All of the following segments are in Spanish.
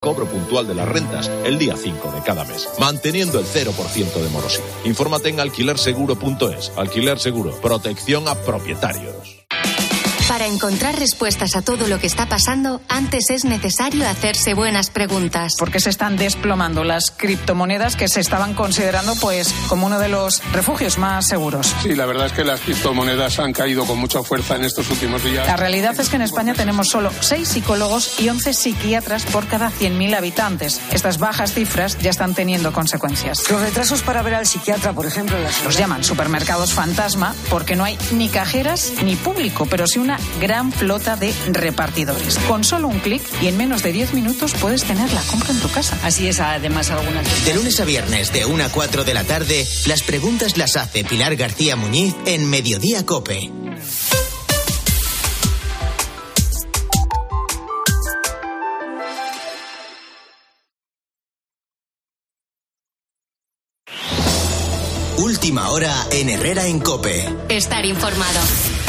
cobro puntual de las rentas el día 5 de cada mes, manteniendo el 0% de morosidad. Infórmate en alquilerseguro.es. Alquiler Seguro, protección a propietarios. Para encontrar respuestas a todo lo que está pasando, antes es necesario hacerse buenas preguntas. Porque se están desplomando las criptomonedas que se estaban considerando como uno de los refugios más seguros. Sí, la verdad es que las criptomonedas han caído con mucha fuerza en estos últimos días. La realidad es que en España tenemos solo 6 psicólogos y 11 psiquiatras por cada 100.000 habitantes. Estas bajas cifras ya están teniendo consecuencias. Los retrasos para ver al psiquiatra, por ejemplo, los llaman supermercados fantasma porque no hay ni cajeras ni público, pero sí una gran flota de repartidores. Con solo un clic y en menos de 10 minutos puedes tener la compra en tu casa. Así es, además algunas veces. De lunes a viernes de 1 a 4 de la tarde, las preguntas las hace Pilar García Muñiz en Mediodía COPE. Última hora en Herrera en COPE. Estar informado.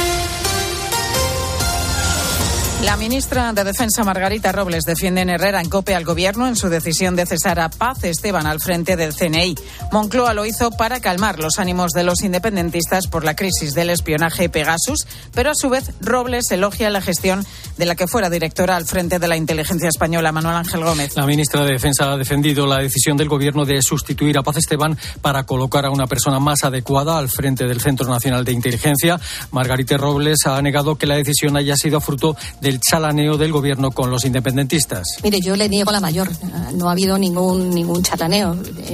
La ministra de Defensa, Margarita Robles, defiende en Herrera en COPE al Gobierno en su decisión de cesar a Paz Esteban al frente del CNI. Moncloa lo hizo para calmar los ánimos de los independentistas por la crisis del espionaje Pegasus, pero a su vez Robles elogia la gestión de la que fuera directora al frente de la inteligencia española, Manuel Ángel Gómez. La ministra de Defensa ha defendido la decisión del Gobierno de sustituir a Paz Esteban para colocar a una persona más adecuada al frente del Centro Nacional de Inteligencia. Margarita Robles ha negado que la decisión haya sido fruto del chalaneo del Gobierno con los independentistas. Mire, yo le niego la mayor. No ha habido ningún chalaneo.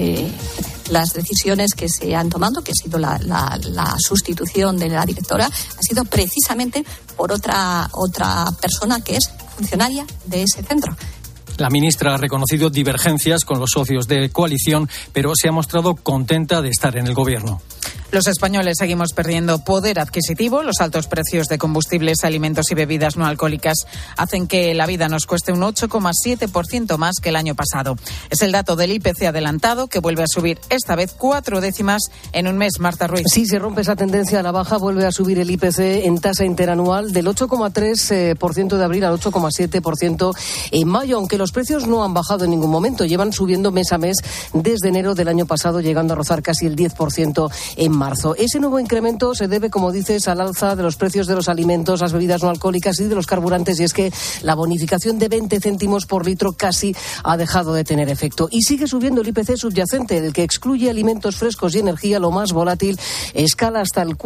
Las decisiones que se han tomado, que ha sido la sustitución de la directora, ha sido precisamente por otra persona que es funcionaria de ese centro. La ministra ha reconocido divergencias con los socios de coalición, pero se ha mostrado contenta de estar en el Gobierno. Los españoles seguimos perdiendo poder adquisitivo. Los altos precios de combustibles, alimentos y bebidas no alcohólicas hacen que la vida nos cueste un 8,7% más que el año pasado. Es el dato del IPC adelantado, que vuelve a subir esta vez 4 décimas en un mes. Marta Ruiz. Sí, se rompe esa tendencia a la baja, vuelve a subir el IPC en tasa interanual del 8,3% de abril al 8,7% en mayo, aunque los precios no han bajado en ningún momento. Llevan subiendo mes a mes desde enero del año pasado, llegando a rozar casi el 10% en marzo. Ese nuevo incremento se debe, como dices, al alza de los precios de los alimentos, las bebidas no alcohólicas y de los carburantes, y es que la bonificación de 20 céntimos por litro casi ha dejado de tener efecto. Y sigue subiendo el IPC subyacente, el que excluye alimentos frescos y energía, lo más volátil, escala hasta el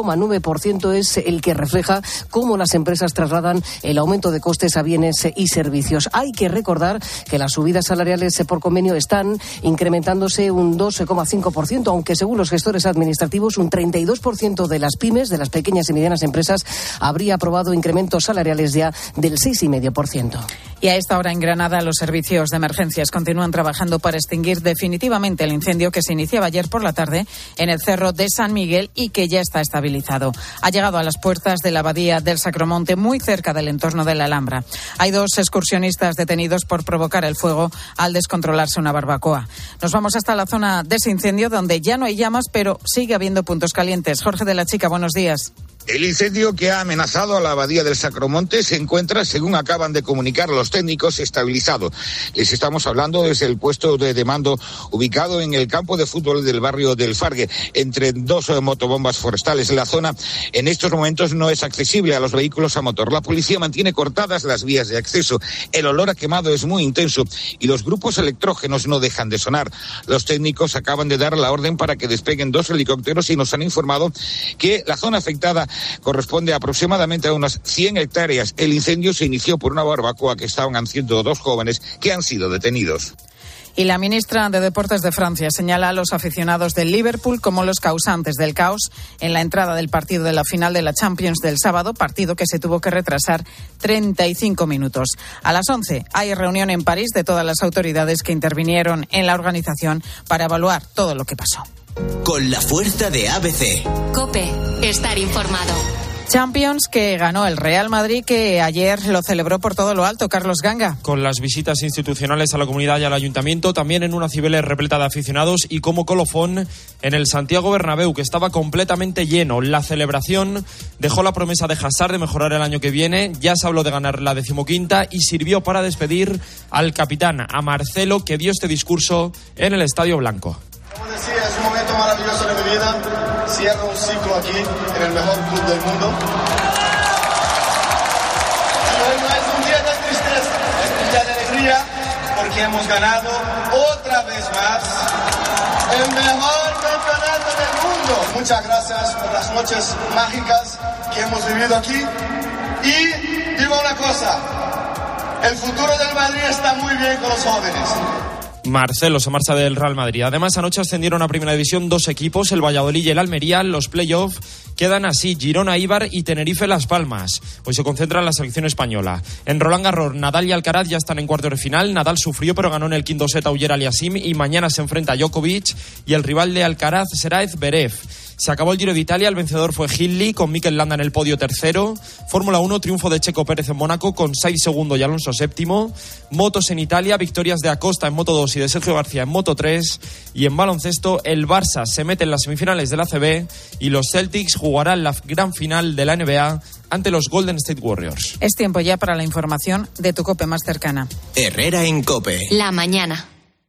4,9%, es el que refleja cómo las empresas trasladan el aumento de costes a bienes y servicios. Hay que recordar que las subidas salariales por convenio están incrementándose un 12,5%, aunque según los gestores administrativos, un 32% de las pymes, de las pequeñas y medianas empresas, habría aprobado incrementos salariales ya del 6,5%. Y a esta hora en Granada, los servicios de emergencias continúan trabajando para extinguir definitivamente el incendio que se iniciaba ayer por la tarde en el Cerro de San Miguel y que ya está estabilizado. Ha llegado a las puertas de la abadía del Sacromonte, muy cerca del entorno de la Alhambra. Hay 2 excursionistas detenidos por provocar el fuego al descontrolarse una barbacoa. Nos vamos hasta la zona de ese incendio, donde ya no hay llamas, pero sigue habiendo puntos calientes. Jorge de la Chica, buenos días. El incendio que ha amenazado a la abadía del Sacromonte se encuentra, según acaban de comunicar los técnicos, estabilizado. Les estamos hablando desde el puesto de mando ubicado en el campo de fútbol del barrio del Fargue, entre 2 motobombas forestales. La zona en estos momentos no es accesible a los vehículos a motor. La policía mantiene cortadas las vías de acceso. El olor a quemado es muy intenso y los grupos electrógenos no dejan de sonar. Los técnicos acaban de dar la orden para que despeguen 2 helicópteros y nos han informado que la zona afectada corresponde aproximadamente a unas 100 hectáreas. El incendio se inició por una barbacoa que estaban haciendo 2 jóvenes que han sido detenidos. Y la ministra de Deportes de Francia señala a los aficionados del Liverpool como los causantes del caos en la entrada del partido de la final de la Champions del sábado, partido que se tuvo que retrasar 35 minutos. A las 11 hay reunión en París de todas las autoridades que intervinieron en la organización para evaluar todo lo que pasó. Con la fuerza de ABC. COPE, estar informado. Champions que ganó el Real Madrid, que ayer lo celebró por todo lo alto. Carlos Ganga. Con las visitas institucionales a la comunidad y al ayuntamiento, también en una Cibeles repleta de aficionados y como colofón en el Santiago Bernabéu, que estaba completamente lleno. La celebración dejó la promesa de Hazard de mejorar el año que viene, ya se habló de ganar la 15ª y sirvió para despedir al capitán, a Marcelo, que dio este discurso en el Estadio Blanco. Como decía, es un momento maravilloso de mi vida. Cierro un ciclo aquí, en el mejor club del mundo. Y hoy no es un día de tristeza, es un día de alegría, porque hemos ganado otra vez más el mejor campeonato del mundo. Muchas gracias por las noches mágicas que hemos vivido aquí. Y digo una cosa, el futuro del Madrid está muy bien con los jóvenes. Marcelo se marcha del Real Madrid. Además, anoche ascendieron a Primera División 2 equipos, el Valladolid y el Almería. Los play-off quedan así: Girona, Eibar y Tenerife, Las Palmas. Hoy se concentra en la selección española. En Roland Garros, Nadal y Alcaraz ya están en cuartos de final. Nadal sufrió pero ganó en el quinto set a Uller Aliassime y mañana se enfrenta a Djokovic y el rival de Alcaraz será Zverev. Se acabó el Giro de Italia, el vencedor fue Hindley, con Mikel Landa en el podio tercero. Fórmula 1, triunfo de Checo Pérez en Mónaco con Sainz segundo y Alonso séptimo. Motos en Italia, victorias de Acosta en Moto 2 y de Sergio García en Moto 3. Y en baloncesto, el Barça se mete en las semifinales de la ACB y los Celtics jugarán la gran final de la NBA ante los Golden State Warriors. Es tiempo ya para la información de tu COPE más cercana. Herrera en COPE. La mañana.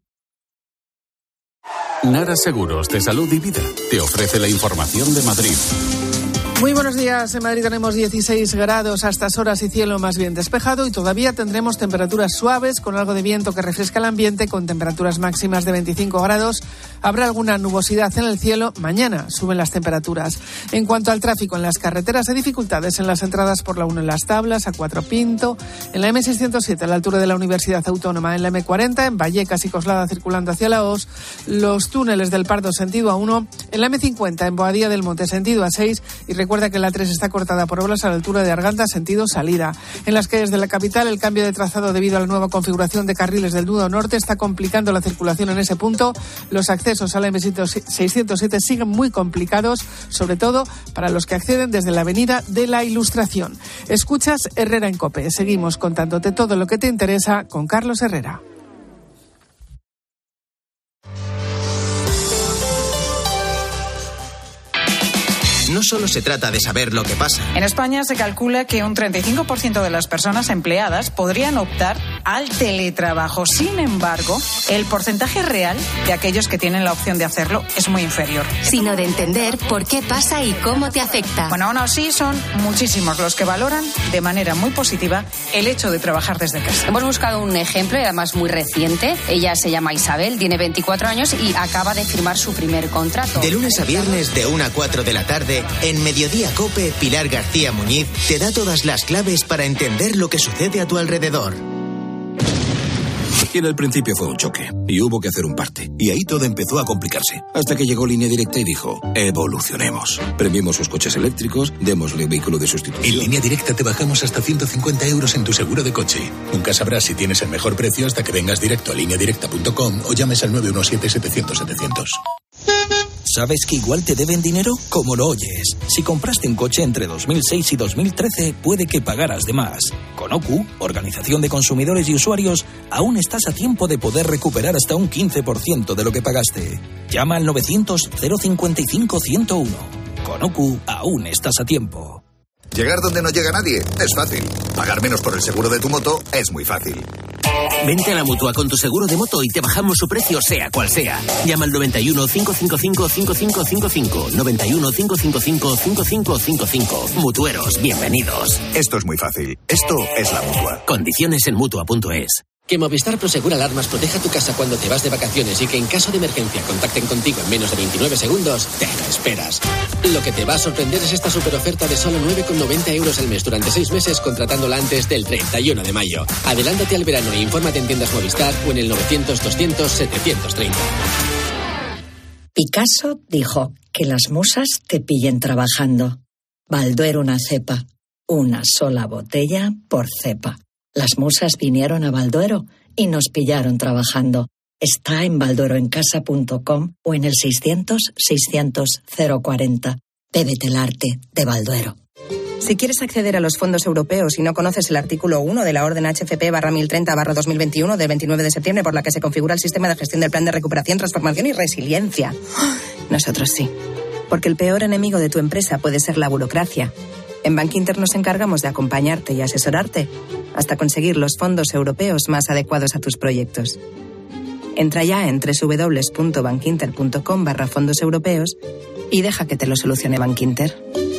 Nara Seguros de Salud y Vida te ofrece la información de Madrid. Muy buenos días. En Madrid tenemos 16 grados a estas horas y cielo más bien despejado, y todavía tendremos temperaturas suaves con algo de viento que refresca el ambiente, con temperaturas máximas de 25 grados. Habrá alguna nubosidad en el cielo. Mañana suben las temperaturas. En cuanto al tráfico en las carreteras, hay dificultades en las entradas por la 1 en Las Tablas, A4 Pinto, en la M607 a la altura de la Universidad Autónoma, en la M40, en Vallecas y Coslada circulando hacia la OS, los túneles del Pardo sentido A1, en la M50 en Boadilla del Monte sentido A6, y recuerda que la 3 está cortada por obras a la altura de Arganda sentido salida. En las calles de la capital, el cambio de trazado debido a la nueva configuración de carriles del nudo norte está complicando la circulación en ese punto. Los accesos a la M607 siguen muy complicados, sobre todo para los que acceden desde la avenida de la Ilustración. Escuchas Herrera en COPE. Seguimos contándote todo lo que te interesa con Carlos Herrera. No solo se trata de saber lo que pasa. En España se calcula que un 35% de las personas empleadas podrían optar al teletrabajo. Sin embargo, el porcentaje real de aquellos que tienen la opción de hacerlo es muy inferior. Sino de entender por qué pasa y cómo te afecta. Bueno, aún así son muchísimos los que valoran de manera muy positiva el hecho de trabajar desde casa. Hemos buscado un ejemplo, y además muy reciente. Ella se llama Isabel, tiene 24 años y acaba de firmar su primer contrato. De lunes a viernes de 1 a 4 de la tarde, en Mediodía COPE, Pilar García Muñiz te da todas las claves para entender lo que sucede a tu alrededor. Y en el principio fue un choque, y hubo que hacer un parte. Y ahí todo empezó a complicarse. Hasta que llegó Línea Directa y dijo, evolucionemos. Premiemos sus coches eléctricos, démosle un vehículo de sustitución. En Línea Directa te bajamos hasta 150 euros en tu seguro de coche. Nunca sabrás si tienes el mejor precio hasta que vengas directo a lineadirecta.com o llames al 917-700-700. ¿Sabes que igual te deben dinero? Como lo oyes. Si compraste un coche entre 2006 y 2013, puede que pagaras de más. Con OCU, Organización de Consumidores y Usuarios, aún estás a tiempo de poder recuperar hasta un 15% de lo que pagaste. Llama al 900-055-101. Con OCU, aún estás a tiempo. Llegar donde no llega nadie es fácil. Pagar menos por el seguro de tu moto es muy fácil. Vente a la Mutua con tu seguro de moto y te bajamos su precio sea cual sea. Llama al 91 555 5555. 91 555 5555. Mutueros, bienvenidos. Esto es muy fácil. Esto es la Mutua. Condiciones en Mutua.es. Que Movistar Prosegur Alarmas proteja tu casa cuando te vas de vacaciones y que en caso de emergencia contacten contigo en menos de 29 segundos, te lo esperas. Lo que te va a sorprender es esta superoferta de solo 9,90 euros al mes durante 6 meses contratándola antes del 31 de mayo. Adelántate al verano e infórmate en tiendas Movistar o en el 900-200-730. Picasso dijo que las musas te pillen trabajando. Balduero una cepa. Una sola botella por cepa. Las musas vinieron a Balduero y nos pillaron trabajando. Está en baldueroencasa.com o en el 600-600-040. Bébete el arte de Balduero. Si quieres acceder a los fondos europeos y no conoces el artículo 1 de la Orden HFP/1030/2021 del 29 de septiembre por la que se configura el sistema de gestión del Plan de Recuperación, Transformación y Resiliencia. Nosotros sí. Porque el peor enemigo de tu empresa puede ser la burocracia. En Bankinter nos encargamos de acompañarte y asesorarte hasta conseguir los fondos europeos más adecuados a tus proyectos. Entra ya en www.bankinter.com/fondos europeos y deja que te lo solucione Bankinter.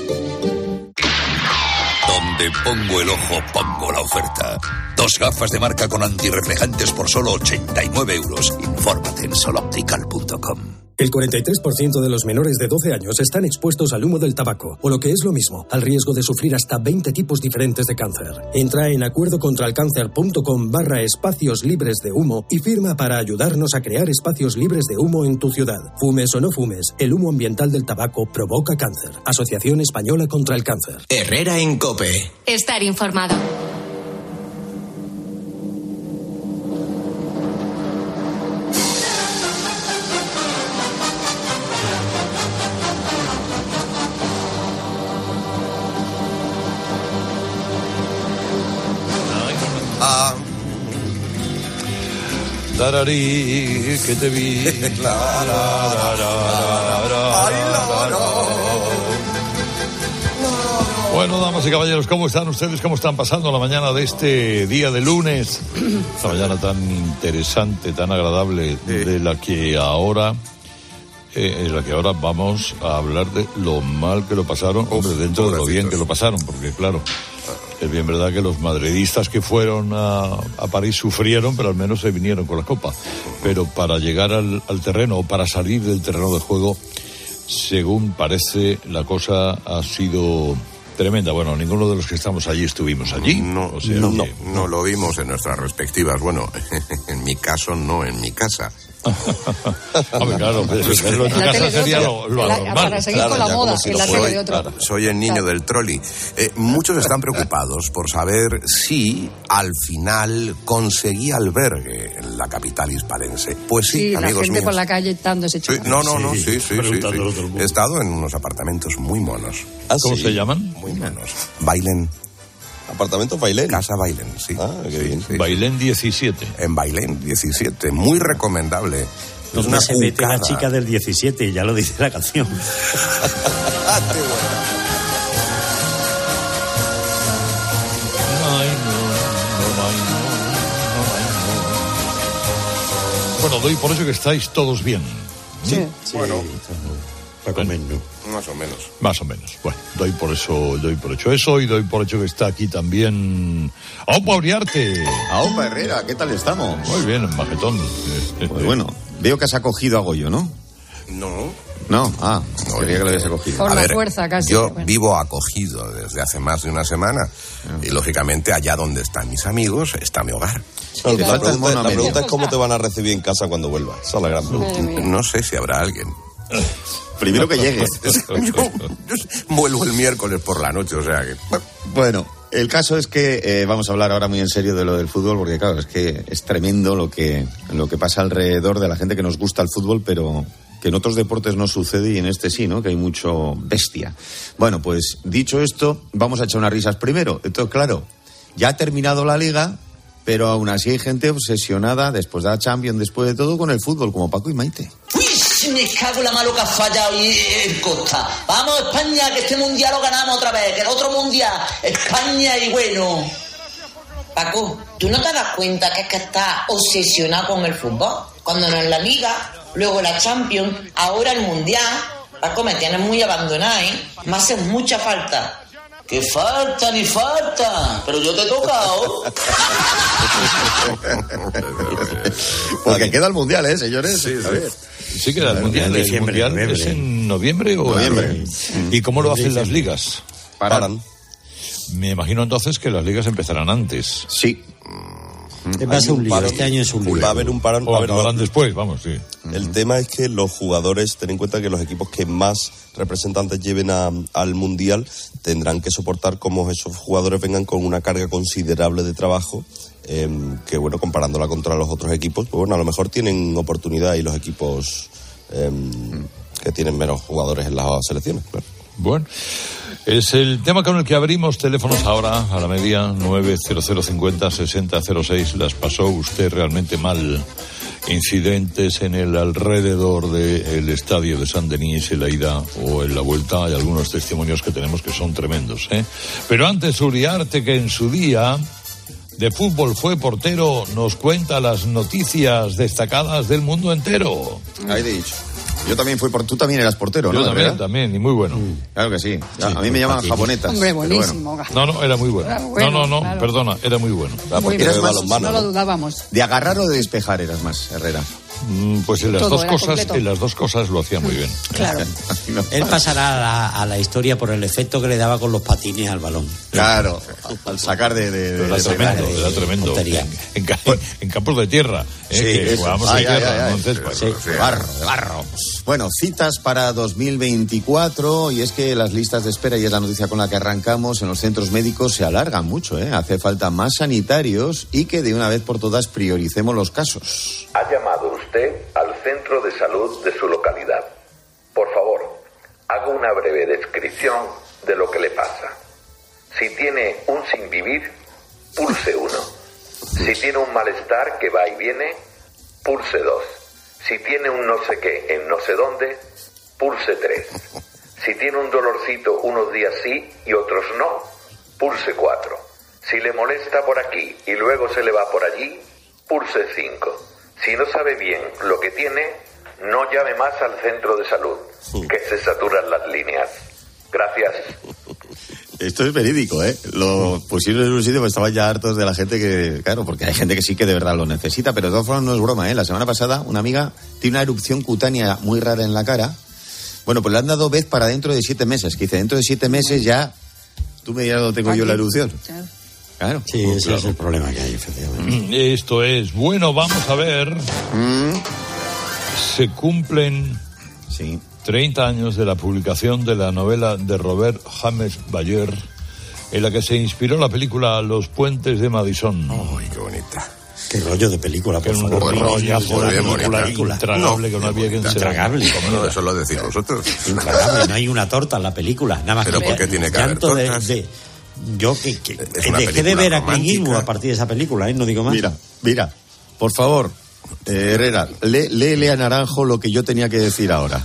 Donde pongo el ojo, pongo la oferta. 2 gafas de marca con antirreflejantes por solo 89 euros. Infórmate en soloptical.com. El 43% de los menores de 12 años están expuestos al humo del tabaco, o lo que es lo mismo, al riesgo de sufrir hasta 20 tipos diferentes de cáncer. Entra en acuerdocontralcáncer.com/espacios libres de humo y firma para ayudarnos a crear espacios libres de humo en tu ciudad. Fumes o no fumes, el humo ambiental del tabaco provoca cáncer. Asociación Española contra el Cáncer. Herrera en COPE. Estar informado. Tararí, que te vi. Bueno, damas y caballeros, ¿cómo están ustedes? ¿Cómo están pasando la mañana de este día de lunes? Esta mañana tan interesante, tan agradable, de la que ahora vamos a hablar de lo mal que lo pasaron, hombre, dentro de lo bien que lo pasaron, porque claro, es bien verdad que los madridistas que fueron a París sufrieron, pero al menos se vinieron con la copa. Pero para llegar al terreno, o para salir del terreno de juego, según parece, la cosa ha sido tremenda. Bueno, ninguno de los que estamos allí estuvimos allí. No lo vimos en nuestras respectivas. Bueno, en mi caso, no en mi casa. Hombre, claro, verlo en tu casa sería lo normal. Para seguir con la moda, en la tele de otro. Soy el niño del trolley. Muchos están preocupados por saber si al final conseguí albergue en la capital hispalense. Pues sí, amigos la gente míos. Por la calle dándose chocolate. Sí. He estado en unos apartamentos muy monos. ¿Cómo se llaman? Muy monos. Bailén. ¿Apartamentos Bailén? Casa Bailén, sí. Qué bien. Sí. Bailén 17. En Bailén 17, muy recomendable. Es una se mete la chica del 17 y ya lo dice la canción. Qué bueno, doy por eso que estáis todos bien. Sí. Bueno, más o menos. Bueno, doy por hecho eso, y doy por hecho que está aquí también Aupa Uriarte. Aupa Herrera, ¿qué tal estamos? Muy bien, majetón. Pues bueno, veo que has acogido a Goyo, ¿no? No, quería que lo habías acogido. Por la fuerza, casi. Yo vivo acogido desde hace más de una semana. Y lógicamente allá donde están mis amigos está mi hogar. No, la pregunta es cómo te van a recibir en casa cuando vuelvas. Esa es la gran pregunta. No sé si habrá alguien. Primero que llegues. Yo vuelvo el miércoles por la noche, o sea que... Bueno, el caso es que vamos a hablar ahora muy en serio de lo del fútbol, porque claro, es que es tremendo lo que pasa alrededor de la gente que nos gusta el fútbol, pero que en otros deportes no sucede y en este sí, ¿no? Que hay mucho bestia. Bueno, pues dicho esto, vamos a echar unas risas primero. Entonces, claro, ya ha terminado la Liga, pero aún así hay gente obsesionada, después de la Champions, después de todo, con el fútbol, como Paco y Maite. Me cago en la mano que ha fallado y en Costa. Vamos, España, que este mundial lo ganamos otra vez, que el otro mundial, España y bueno. Paco, ¿tú no te das cuenta que es que estás obsesionado con el fútbol? Cuando no es la Liga, luego la Champions, ahora el mundial. Paco, me tienes muy abandonado, ¿eh? Me hace mucha falta. ¡Que falta, ni falta! Pero yo te he tocado. Porque queda el mundial, señores. Sí. Sí, queda el mundial. ¿El mundial es en noviembre o...? Noviembre. ¿Y cómo lo hacen las ligas? Paran. Me imagino entonces que las ligas empezarán antes. Sí. Va a ser un lío, este año es un lío. Va a haber un parón. O acabarán después, vamos, sí. El tema es que los jugadores, ten en cuenta que los equipos que más representantes lleven al Mundial tendrán que soportar cómo esos jugadores vengan con una carga considerable de trabajo, que bueno, comparándola contra los otros equipos, pues bueno, a lo mejor tienen oportunidad y los equipos que tienen menos jugadores en las selecciones, claro. Bueno, Es el tema con el que abrimos teléfonos ahora, a la media, 90050-6006. Las pasó usted realmente mal. Incidentes en el alrededor del estadio de Saint-Denis, en la ida o en la vuelta. Hay algunos testimonios que tenemos que son tremendos, ¿eh? Pero antes, Uriarte, que en su día de fútbol fue portero, nos cuenta las noticias destacadas del mundo entero. Ahí te he dicho. Yo también tú también eras portero, ¿no? Yo también, y muy bueno. Claro que sí. A mí me llaman japonetas. Hombre, buenísimo. Bueno. No, era muy bueno. Claro. Perdona, era muy bueno. Eras más, no lo dudábamos. ¿De agarrar o de despejar eras más, Herrera? Pues en las dos cosas lo hacía muy bien. Claro. Él pasará a la historia por el efecto que le daba con los patines al balón. Claro, al sacar era tremendo. En campos de tierra. Que jugábamos de tierra, de barro. Bueno, citas para 2024, y es que las listas de espera, y es la noticia con la que arrancamos, en los centros médicos se alargan mucho, ¿eh? Hace falta más sanitarios y que de una vez por todas prioricemos los casos. Ha llamado usted al centro de salud de su localidad. Por favor, haga una breve descripción de lo que le pasa. Si tiene un sin vivir, pulse 1. Si tiene un malestar que va y viene, pulse 2. Si tiene un no sé qué en no sé dónde, pulse 3. Si tiene un dolorcito unos días sí y otros no, pulse 4. Si le molesta por aquí y luego se le va por allí, pulse 5. Si no sabe bien lo que tiene, no llame más al centro de salud, que se saturan las líneas. Gracias. Esto es verídico, ¿eh? Lo pusieron en un sitio porque estaban ya hartos de la gente que... Claro, porque hay gente que sí que de verdad lo necesita, pero de todas formas no es broma, ¿eh? La semana pasada una amiga tiene una erupción cutánea muy rara en la cara. Bueno, pues le han dado vez para dentro de 7 meses. Que dice, dentro de 7 meses ya... Tú me dirás dónde tengo yo la erupción. Claro. Sí, ese es el problema que hay, efectivamente. Esto es. Bueno, vamos a ver. Se cumplen 30 años de la publicación de la novela de Robert James Bayer, en la que se inspiró la película Los puentes de Madison. ¡Ay, qué bonita! Qué rollo de película, por favor. Intragable, que no había quien se... Intragable. No, eso lo decís vosotros. Intragable, no hay una torta en la película. Nada más. ¿Pero por qué tiene que haber tortas? Yo dejé de ver a Clint Eastwood a partir de esa película, no digo más. Mira, por favor, Herrera, léele a Naranjo lo que yo tenía que decir ahora.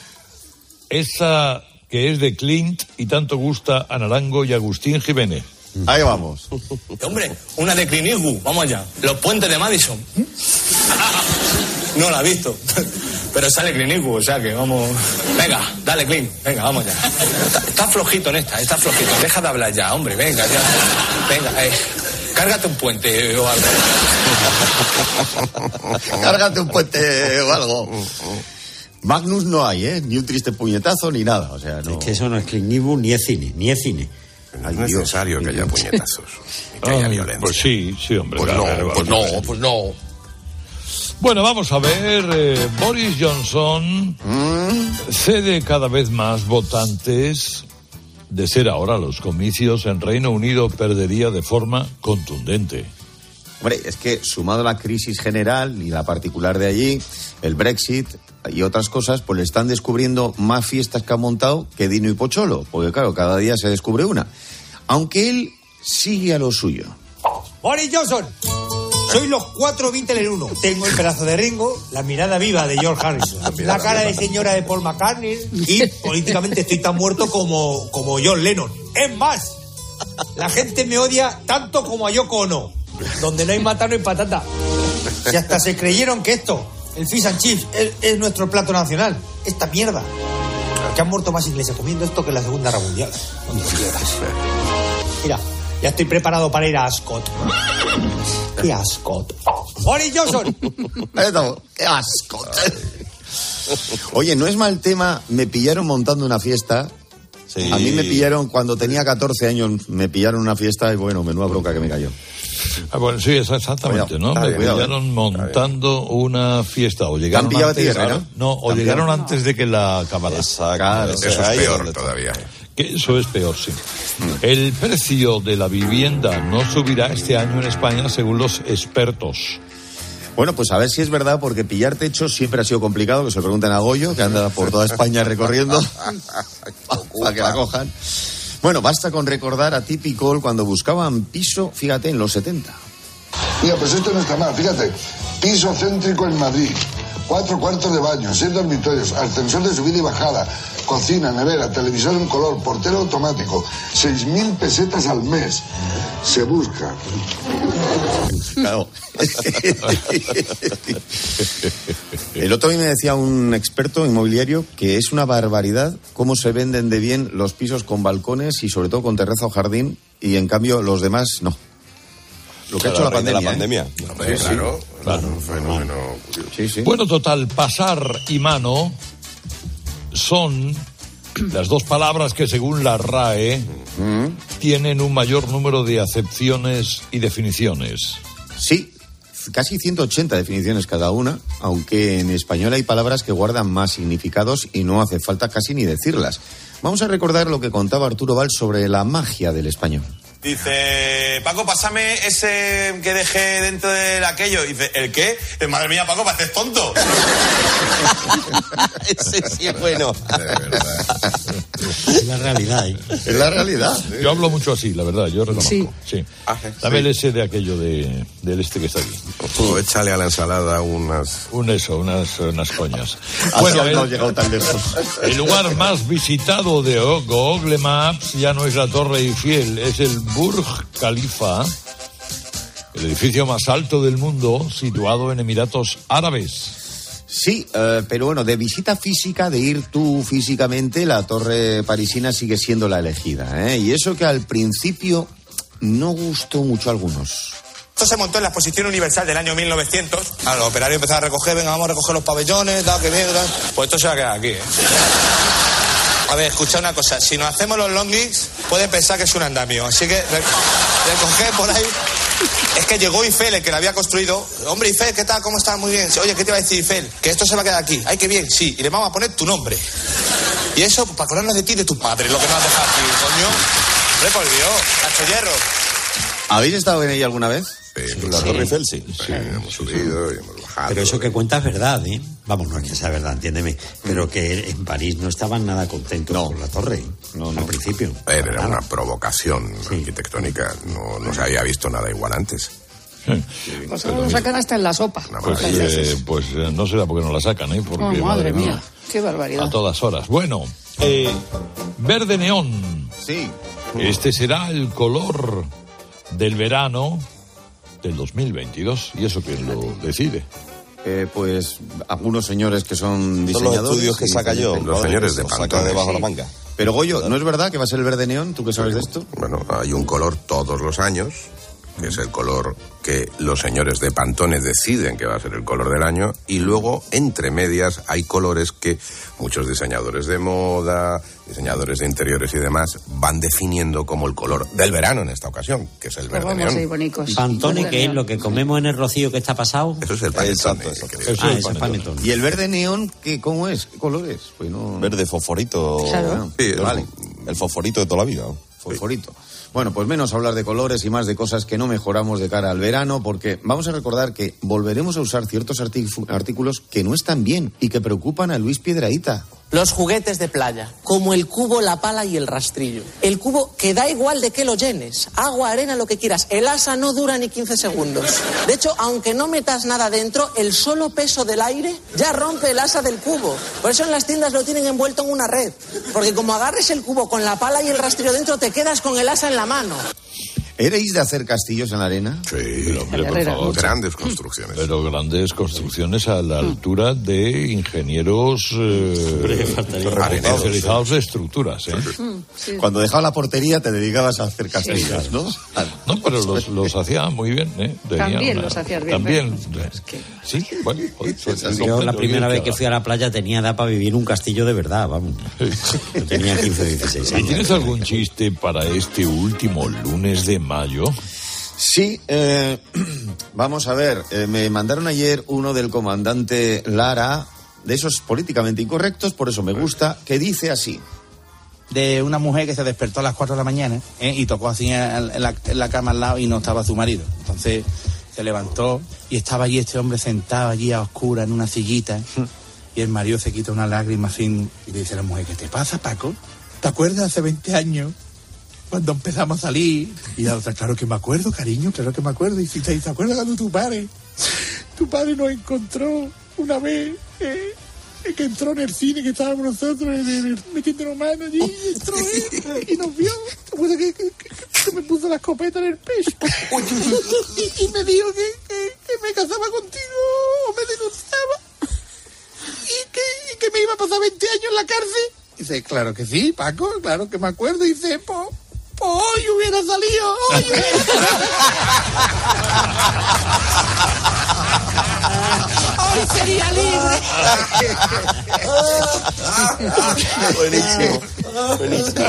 Esa que es de Clint y tanto gusta a Naranjo y Agustín Jiménez. Ahí vamos. Hombre, una de Clint Eastwood, vamos allá. Los puentes de Madison. No la he visto, pero sale Clint Eastwood, o sea que vamos... Venga, dale Clint, venga, vamos allá. Está flojito en esta, está flojito. Deja de hablar ya, hombre, venga, ya. Venga, cárgate un puente o algo. Cárgate un puente o algo. Magnus no hay, ni un triste puñetazo ni nada, o sea, no... Es que eso no es Clint Eastwood ni es cine, No es necesario que haya puñetazos, que haya violencia. Pues sí, hombre. Pues no. Bueno, vamos a ver. Boris Johnson cede cada vez más votantes. De ser ahora los comicios en Reino Unido, perdería de forma contundente. Hombre, es que sumado a la crisis general y la particular de allí, el Brexit y otras cosas, pues le están descubriendo más fiestas que ha montado que Dino y Pocholo, porque claro, cada día se descubre una. Aunque él sigue a lo suyo. Boris Johnson, soy los 4 Beatles en uno. Tengo el pedazo de Ringo, la mirada viva de George Harrison, la cara de señora de Paul McCartney y políticamente estoy tan muerto como John Lennon. Es más, la gente me odia tanto como a Yoko Ono. Donde no hay mata no hay patata. Si hasta se creyeron que esto, el fish and chips, es nuestro plato nacional. Esta mierda. Que han muerto más ingleses comiendo esto que en la Segunda Guerra Mundial. Mira, ya estoy preparado para ir a Ascot. ¿Qué Ascot? ¡Boris Johnson! ¡Qué Ascot! Oye, no es mal tema, me pillaron montando una fiesta. Sí. A mí me pillaron cuando tenía 14 años, me pillaron una fiesta y bueno, menuda bronca que me cayó. Bueno, sí, exactamente, ¿no? Me pillaron montando una fiesta. O llegaron antes, o llegaron antes de que la acabara. Claro, eso es peor todavía. Que eso es peor, sí. El precio de la vivienda no subirá este año en España según los expertos. Bueno, pues a ver si es verdad, porque pillar techos siempre ha sido complicado, que se lo pregunten a Goyo, que anda por toda España recorriendo para que la cojan. Bueno, basta con recordar a Tipi Cole cuando buscaban piso, fíjate, en los 70. Mira, pues esto no está mal, fíjate. Piso céntrico en Madrid. 4 cuartos de baño, 6 dormitorios, ascensor de subida y bajada, cocina, nevera, televisor en color, portero automático, 6.000 pesetas al mes. Se busca. Claro. El otro día me decía un experto inmobiliario que es una barbaridad cómo se venden de bien los pisos con balcones y sobre todo con terraza o jardín, y en cambio los demás no. Lo que ha hecho la pandemia. Sí, claro. Un fenómeno curioso. Bueno, total, pasar y mano son las dos palabras que, según la RAE, tienen un mayor número de acepciones y definiciones. Sí, casi 180 definiciones cada una, aunque en español hay palabras que guardan más significados y no hace falta casi ni decirlas. Vamos a recordar lo que contaba Arturo Valls sobre la magia del español. Dice, Paco, pásame ese que dejé dentro de aquello. Dice, ¿el qué? Madre mía, Paco, pareces tonto. Ese sí es bueno. De verdad. Es la realidad, ¿eh? Es la realidad. Yo hablo mucho así, la verdad, yo reconozco. Sí. Dame el ese de aquello del este que está aquí. Tú échale a la ensalada unas coñas. Bueno, no he llegado tan lejos. El lugar más visitado de Google Maps ya no es la Torre Eiffel, es el Burj Khalifa, el edificio más alto del mundo, situado en Emiratos Árabes. Sí, pero bueno, de visita física, de ir tú físicamente, la torre parisina sigue siendo la elegida, ¿eh? Y eso que al principio no gustó mucho a algunos. Esto se montó en la Exposición Universal del año 1900. A los operarios empezaron a recoger, venga, vamos a recoger los pabellones, tal, que mierda. Pues esto se va a quedar aquí, ¿eh? A ver, escucha una cosa, si nos hacemos los longis, pueden pensar que es un andamio, así que recoger por ahí. Es que llegó Eiffel, el que la había construido. Hombre, Eiffel, ¿qué tal? ¿Cómo estás? Muy bien. Oye, ¿qué te iba a decir Eiffel? Que esto se va a quedar aquí. Ay, qué bien, sí. Y le vamos a poner tu nombre. Y eso, pues, para acordarnos de ti y de tu padre, lo que nos has dejado aquí, coño. Hombre, por Dios, cacho hierro. ¿Habéis estado en ella alguna vez? Sí, la Torre Eiffel, sí. Hemos subido y hemos bajado. Pero eso que cuenta es verdad, ¿eh? Vamos, no es que sea verdad, entiéndeme. Pero que en París no estaban nada contentos con la torre. No. Al principio. Era una provocación arquitectónica. No se había visto nada igual antes. Pues ahora lo sacan hasta en la sopa. Pues no será porque no la sacan, ¿eh? Porque, madre mía, qué barbaridad. A todas horas. Bueno, verde neón. Sí. Este será el color del verano del 2022. ¿Y eso quién lo decide? Pues algunos señores que son diseñadores. Son los estudios que saca yo. Los señores de Pantone. Saca debajo la manga. Pero Goyo, ¿no es verdad que va a ser el verde neón? ¿Tú qué sabes de esto? Bueno, hay un color todos los años, que es el color que los señores de Pantone deciden que va a ser el color del año, y luego, entre medias, hay colores que muchos diseñadores de moda, diseñadores de interiores y demás van definiendo como el color del verano en esta ocasión, que es el verde neón. ¿Pantone, que es lo que comemos en el rocío que está pasado? Eso es el panetone. Eso es el panetone. ¿Y el verde neón cómo es? ¿Qué color es? Pues no... Verde fosforito. Claro. Sí, vale. El fosforito de toda la vida. Fosforito. Bueno, pues menos hablar de colores y más de cosas que no mejoramos de cara al verano, porque vamos a recordar que volveremos a usar ciertos artículos que no están bien y que preocupan a Luis Piedrahita. Los juguetes de playa, como el cubo, la pala y el rastrillo. El cubo que da igual de qué lo llenes, agua, arena, lo que quieras. El asa no dura ni 15 segundos. De hecho, aunque no metas nada dentro, el solo peso del aire ya rompe el asa del cubo. Por eso en las tiendas lo tienen envuelto en una red. Porque como agarres el cubo con la pala y el rastrillo dentro, te quedas con el asa en la mano. ¿Erais de hacer castillos en la arena? Sí, pero, hombre, por favor. Grandes construcciones. Pero grandes construcciones a la altura de ingenieros especializados de estructuras, ¿eh? Sí. Cuando dejaba la portería te dedicabas a hacer castillos, ¿no? No, pero los hacía muy bien, ¿eh? También los hacías bien. También. Sí, bueno. Yo la primera vez que fui a la playa tenía edad para vivir en un castillo de verdad, vamos. Yo tenía 15 o 16 años. ¿Y tienes algún chiste para este último lunes de mayo? Sí, vamos a ver, me mandaron ayer uno del comandante Lara, de esos políticamente incorrectos, por eso me gusta, que dice así. De una mujer que se despertó a las 4 de la mañana y tocó así en la cama al lado y no estaba su marido. Entonces se levantó y estaba allí este hombre sentado allí a oscuras en una sillita y el marido se quita una lágrima así y le dice a la mujer, ¿qué te pasa, Paco? ¿Te acuerdas hace 20 años cuando empezamos a salir. Y la otra, claro que me acuerdo, cariño, claro que me acuerdo. Y ¿te acuerdas cuando tu padre nos encontró una vez que entró en el cine, que estábamos nosotros metiéndonos manos allí, y entró y nos vio? ¿Te acuerdas que me puso la escopeta en el pecho? y me dijo que me casaba contigo o me denunciaba y que me iba a pasar 20 años en la cárcel. Dice, claro que sí, Paco, claro que me acuerdo. Y dice, pues hoy hubiera salido, hoy sería libre. Buenísimo.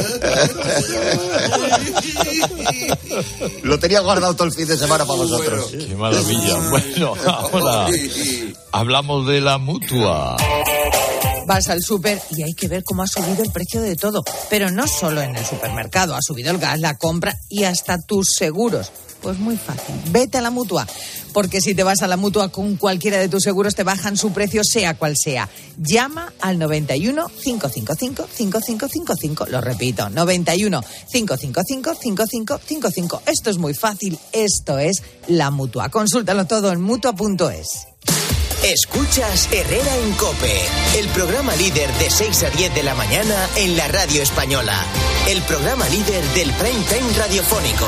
Lo tenía guardado todo el fin de semana para vosotros. Qué maravilla. Bueno, ahora hablamos de la Mutua. Vas al súper y hay que ver cómo ha subido el precio de todo. Pero no solo en el supermercado, ha subido el gas, la compra y hasta tus seguros. Pues muy fácil, vete a la Mutua. Porque si te vas a la Mutua con cualquiera de tus seguros te bajan su precio sea cual sea. Llama al 91 555 5555. Lo repito, 91 555 5555. Esto es muy fácil, esto es la Mutua. Consúltalo todo en Mutua.es. Escuchas Herrera en COPE, el programa líder de 6 a 10 de la mañana en la radio española. El programa líder del prime time radiofónico.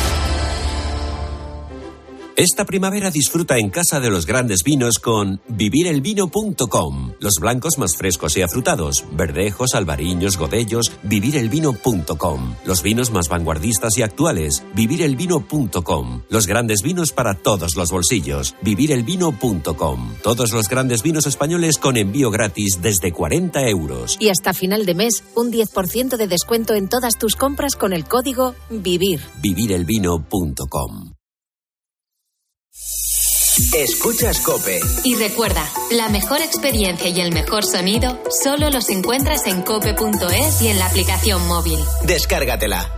Esta primavera disfruta en Casa de los Grandes Vinos con vivirelvino.com. Los blancos más frescos y afrutados, verdejos, albariños, godellos, vivirelvino.com. Los vinos más vanguardistas y actuales, vivirelvino.com. Los grandes vinos para todos los bolsillos, vivirelvino.com. Todos los grandes vinos españoles con envío gratis desde 40 euros. Y hasta final de mes, un 10% de descuento en todas tus compras con el código VIVIR. vivirelvino.com. Escuchas COPE. Y recuerda, la mejor experiencia y el mejor sonido solo los encuentras en cope.es y en la aplicación móvil. Descárgatela.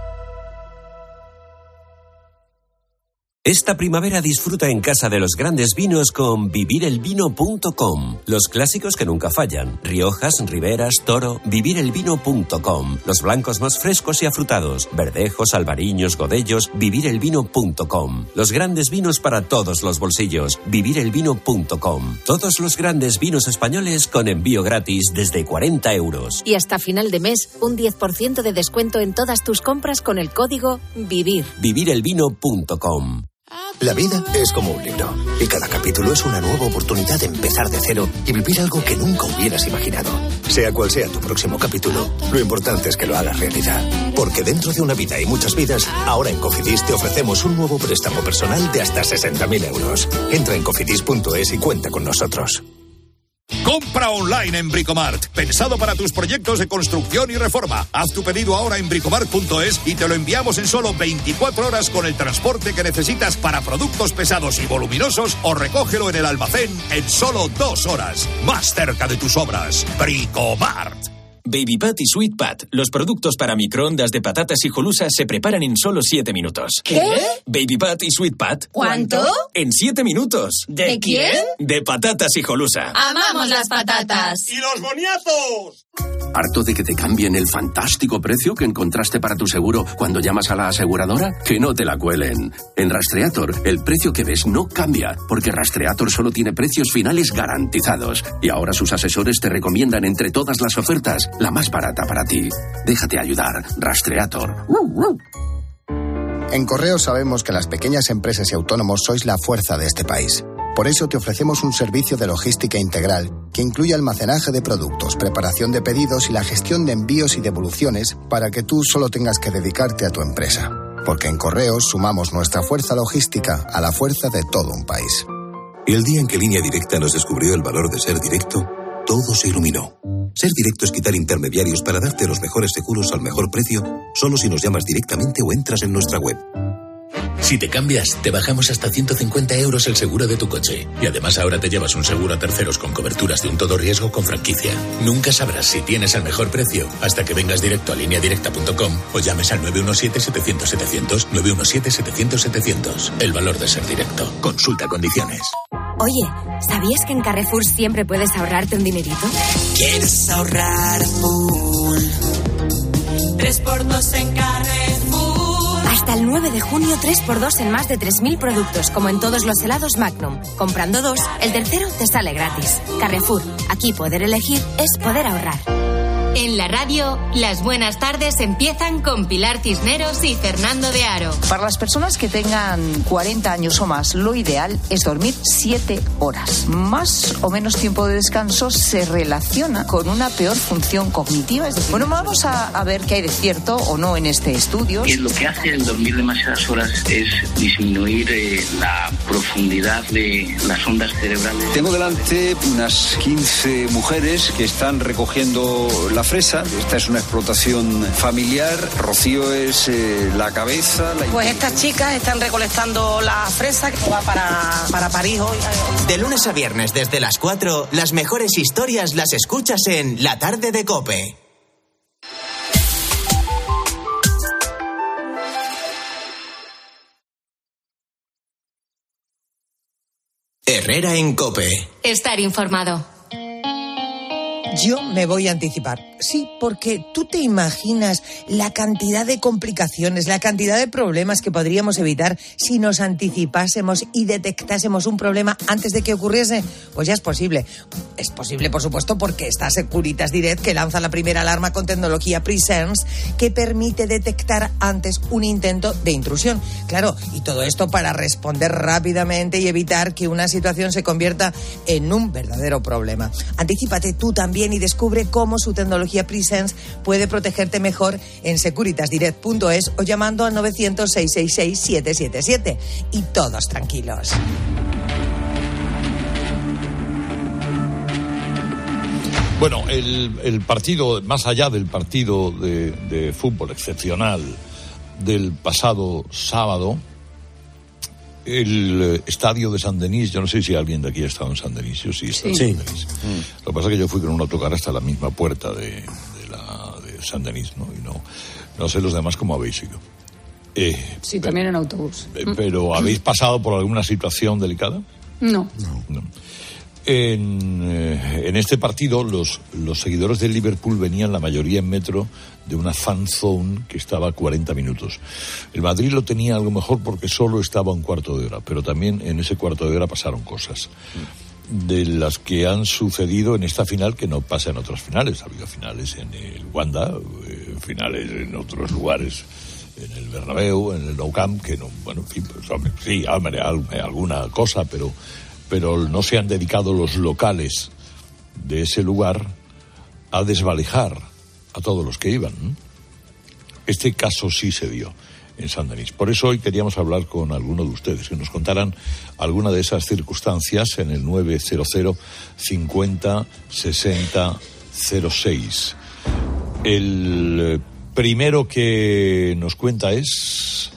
Esta primavera disfruta en Casa de los Grandes Vinos con vivirelvino.com. Los clásicos que nunca fallan. Riojas, Riberas, Toro, vivirelvino.com. Los blancos más frescos y afrutados. Verdejos, albariños, godellos, vivirelvino.com. Los grandes vinos para todos los bolsillos. vivirelvino.com. Todos los grandes vinos españoles con envío gratis desde 40 euros. Y hasta final de mes, un 10% de descuento en todas tus compras con el código VIVIR. vivirelvino.com. La vida es como un libro y cada capítulo es una nueva oportunidad de empezar de cero y vivir algo que nunca hubieras imaginado. Sea cual sea tu próximo capítulo, lo importante es que lo hagas realidad. Porque dentro de una vida y muchas vidas, ahora en Cofidis te ofrecemos un nuevo préstamo personal de hasta 60.000 euros. Entra en cofidis.es y cuenta con nosotros. Compra online en Bricomart, pensado para tus proyectos de construcción y reforma. Haz tu pedido ahora en bricomart.es y te lo enviamos en solo 24 horas con el transporte que necesitas para productos pesados y voluminosos, o recógelo en el almacén en solo 2 horas. Más cerca de tus obras. Bricomart. Baby Pat y Sweet Pat, los productos para microondas de patatas hijolusa, se preparan en solo 7 minutos. ¿Qué? Baby Pat y Sweet Pat. ¿Cuánto? En 7 minutos. ¿De quién? De patatas hijolusa. ¡Amamos las patatas! ¡Y los boniatos! ¿Harto de que te cambien el fantástico precio que encontraste para tu seguro cuando llamas a la aseguradora? Que no te la cuelen. En Rastreator, el precio que ves no cambia, porque Rastreator solo tiene precios finales garantizados. Y ahora sus asesores te recomiendan entre todas las ofertas la más barata para ti. Déjate ayudar. Rastreator. En Correos sabemos que las pequeñas empresas y autónomos sois la fuerza de este país. Por eso te ofrecemos un servicio de logística integral que incluye almacenaje de productos, preparación de pedidos y la gestión de envíos y devoluciones para que tú solo tengas que dedicarte a tu empresa. Porque en Correos sumamos nuestra fuerza logística a la fuerza de todo un país. Y el día en que Línea Directa nos descubrió el valor de ser directo, todo se iluminó. Ser directo es quitar intermediarios para darte los mejores seguros al mejor precio, solo si nos llamas directamente o entras en nuestra web. Si te cambias, te bajamos hasta 150 euros el seguro de tu coche. Y además ahora te llevas un seguro a terceros con coberturas de un todo riesgo con franquicia. Nunca sabrás si tienes el mejor precio hasta que vengas directo a lineadirecta.com o llames al 917-700-700, 917-700-700. El valor de ser directo. Consulta condiciones. Oye, ¿sabías que en Carrefour siempre puedes ahorrarte un dinerito? ¿Quieres ahorrar full? 3x2 en Carrefour. Hasta el 9 de junio, 3x2 en más de 3.000 productos, como en todos los helados Magnum. Comprando 2, el tercero te sale gratis. Carrefour, aquí poder elegir es poder ahorrar. En la radio, las buenas tardes empiezan con Pilar Cisneros y Fernando de Aro. Para las personas que tengan 40 años o más, lo ideal es dormir 7 horas. Más o menos tiempo de descanso se relaciona con una peor función cognitiva. Es decir, bueno, vamos a ver qué hay de cierto o no en este estudio. Lo que hace el dormir demasiadas horas es disminuir la profundidad de las ondas cerebrales. Tengo delante unas 15 mujeres que están recogiendo la fresa. Esta es una explotación familiar. Rocío es la cabeza. Pues estas chicas están recolectando la fresa que va para París hoy. De lunes a viernes desde las 4, las mejores historias las escuchas en La Tarde de COPE. Herrera en COPE. Estar informado. Yo me voy a anticipar. Sí, porque tú te imaginas la cantidad de complicaciones, la cantidad de problemas que podríamos evitar si nos anticipásemos y detectásemos un problema antes de que ocurriese. Pues ya es posible. Es posible, por supuesto, porque está Securitas Direct, que lanza la primera alarma con tecnología Presence, que permite detectar antes un intento de intrusión. Claro, y todo esto para responder rápidamente y evitar que una situación se convierta en un verdadero problema. Anticípate tú también y descubre cómo su tecnología Presence puede protegerte mejor en securitasdirect.es o llamando al 900-666-777. Y todos tranquilos. Bueno, el partido, más allá del partido de fútbol excepcional del pasado sábado, el estadio de San Denis, yo no sé si alguien de aquí ha estado en San Denis, yo sí he estado en San Denis. Lo que pasa es que yo fui con un autocar hasta la misma puerta de San Denis, ¿no? Y no sé los demás cómo habéis ido. Sí, también en autobús. ¿Pero habéis pasado por alguna situación delicada? No. En este partido los seguidores del Liverpool venían la mayoría en metro de una fan zone que estaba a 40 minutos. El Madrid lo tenía algo mejor porque solo estaba un cuarto de hora, pero también en ese cuarto de hora pasaron cosas de las que han sucedido en esta final que no pasa en otras finales. Ha habido finales en el Wanda, finales en otros lugares, en el Bernabéu, en el Nou Camp, que no, bueno, en fin, pues, hombre, sí, alguna cosa, pero no se han dedicado los locales de ese lugar a desvalijar a todos los que iban. Este caso sí se dio en San Denis. Por eso hoy queríamos hablar con alguno de ustedes, que nos contaran alguna de esas circunstancias en el 900 50 60 06. El primero que nos cuenta es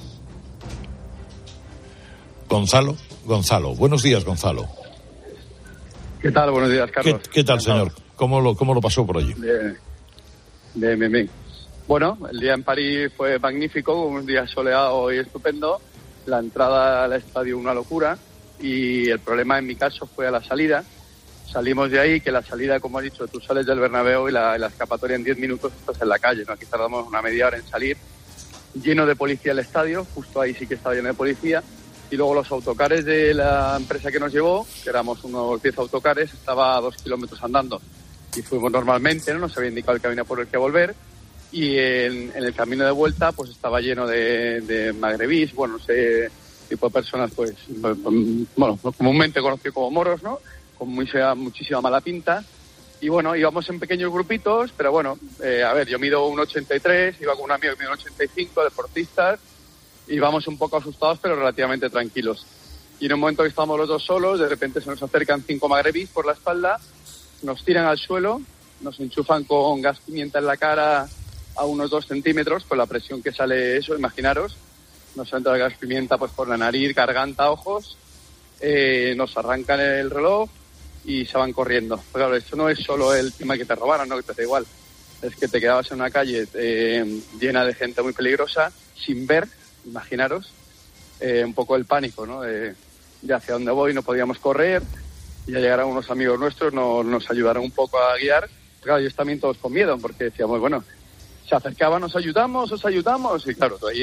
Gonzalo. Buenos días, Gonzalo. ¿Qué tal? Buenos días, Carlos. ¿Qué tal, señor? ¿Cómo lo pasó por allí? Bien. Bueno, el día en París fue magnífico, un día soleado y estupendo. La entrada al estadio una locura y el problema en mi caso fue a la salida. Salimos de ahí, que la salida, como he dicho, tú sales del Bernabéu y la escapatoria en 10 minutos estás en la calle, ¿no? Aquí tardamos una media hora en salir. Lleno de policía el estadio, justo ahí sí que estaba lleno de policía. Y luego los autocares de la empresa que nos llevó, que éramos unos 10 autocares, estaba a 2 kilómetros andando. Y fuimos normalmente, ¿no? Nos había indicado el camino por el que volver. Y en el camino de vuelta, pues estaba lleno de magrebís, bueno, no sé, tipo de personas, pues, bueno, comúnmente conocido como moros, ¿no? Con muchísima mala pinta. Y bueno, íbamos en pequeños grupitos, pero bueno, a ver, yo mido 1,83, iba con un amigo que mide 1,85, deportistas. Íbamos un poco asustados, pero relativamente tranquilos. Y en un momento que estábamos los dos solos, de repente se nos acercan 5 magrebís por la espalda, nos tiran al suelo, nos enchufan con gas pimienta en la cara a unos 2 centímetros, con la presión que sale eso, imaginaros. Nos entra el gas pimienta pues por la nariz, garganta, ojos, nos arrancan el reloj y se van corriendo. Pero claro, esto no es solo el tema que te robaron, ¿no? Que te da igual. Es que te quedabas en una calle llena de gente muy peligrosa, sin ver. Imaginaros un poco el pánico, ¿no? De hacia dónde voy, no podíamos correr. Y ya llegaron unos amigos nuestros, nos ayudaron un poco a guiar. Claro, ellos también todos con miedo, porque decíamos, bueno, se acercaban, os ayudamos. Y claro, tú allí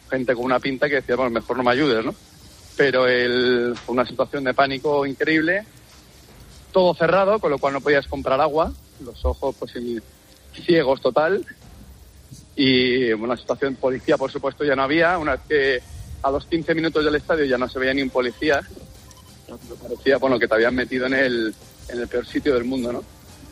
gente con una pinta que decía, bueno, mejor no me ayudes, ¿no? Pero fue una situación de pánico increíble, todo cerrado, con lo cual no podías comprar agua, los ojos pues ciegos total, y una situación, policía por supuesto ya no había, una vez que a los 15 minutos del estadio ya no se veía ni un policía, me parecía, bueno, que te habían metido en el peor sitio del mundo, ¿no?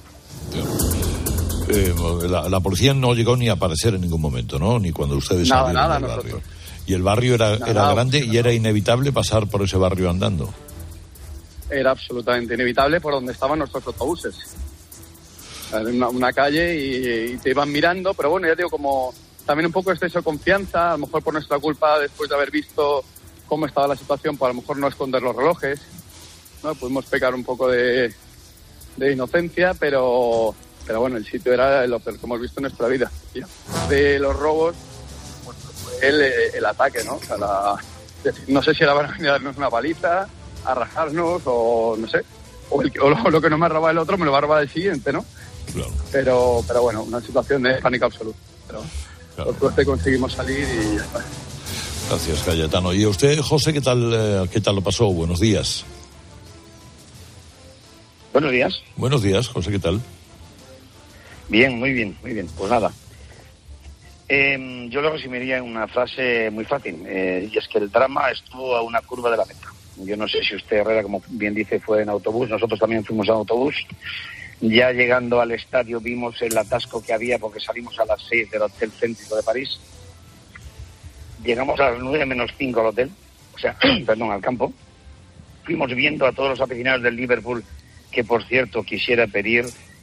La policía no llegó ni a aparecer en ningún momento, ¿no? Ni cuando ustedes salieron del barrio. Nosotros. Y el barrio era grande y era inevitable pasar por ese barrio andando. Era absolutamente inevitable por donde estaban nuestros autobuses. Era una calle y te iban mirando, pero bueno, ya digo, como también un poco exceso de confianza, a lo mejor por nuestra culpa, después de haber visto cómo estaba la situación, pues a lo mejor no esconder los relojes, ¿no? Pudimos pecar un poco de inocencia, pero bueno, el sitio era lo peor que hemos visto en nuestra vida. De los robos, pues fue el ataque, ¿no? O sea, no sé si era para darnos una paliza, a rajarnos, o no sé, o lo que no me ha robado el otro me lo va a robar el siguiente, ¿no? Claro. Pero bueno, una situación de pánico absoluto. Pero claro, por suerte conseguimos salir y ya está. Gracias, Cayetano. ¿Y usted, José, qué tal lo pasó? Buenos días. Buenos días. Buenos días, José, ¿qué tal? Bien, muy bien. Pues nada. Yo lo resumiría en una frase muy fácil, y es que el drama estuvo a una curva de la meta. Yo no sé si usted, Herrera, como bien dice, fue en autobús. Nosotros también fuimos en autobús. Ya llegando al estadio vimos el atasco que había porque salimos a las 6 del hotel céntrico de París. Llegamos a las 9 menos 5 al hotel, al campo. Fuimos viendo a todos los aficionados del Liverpool, que por cierto quisiera pedir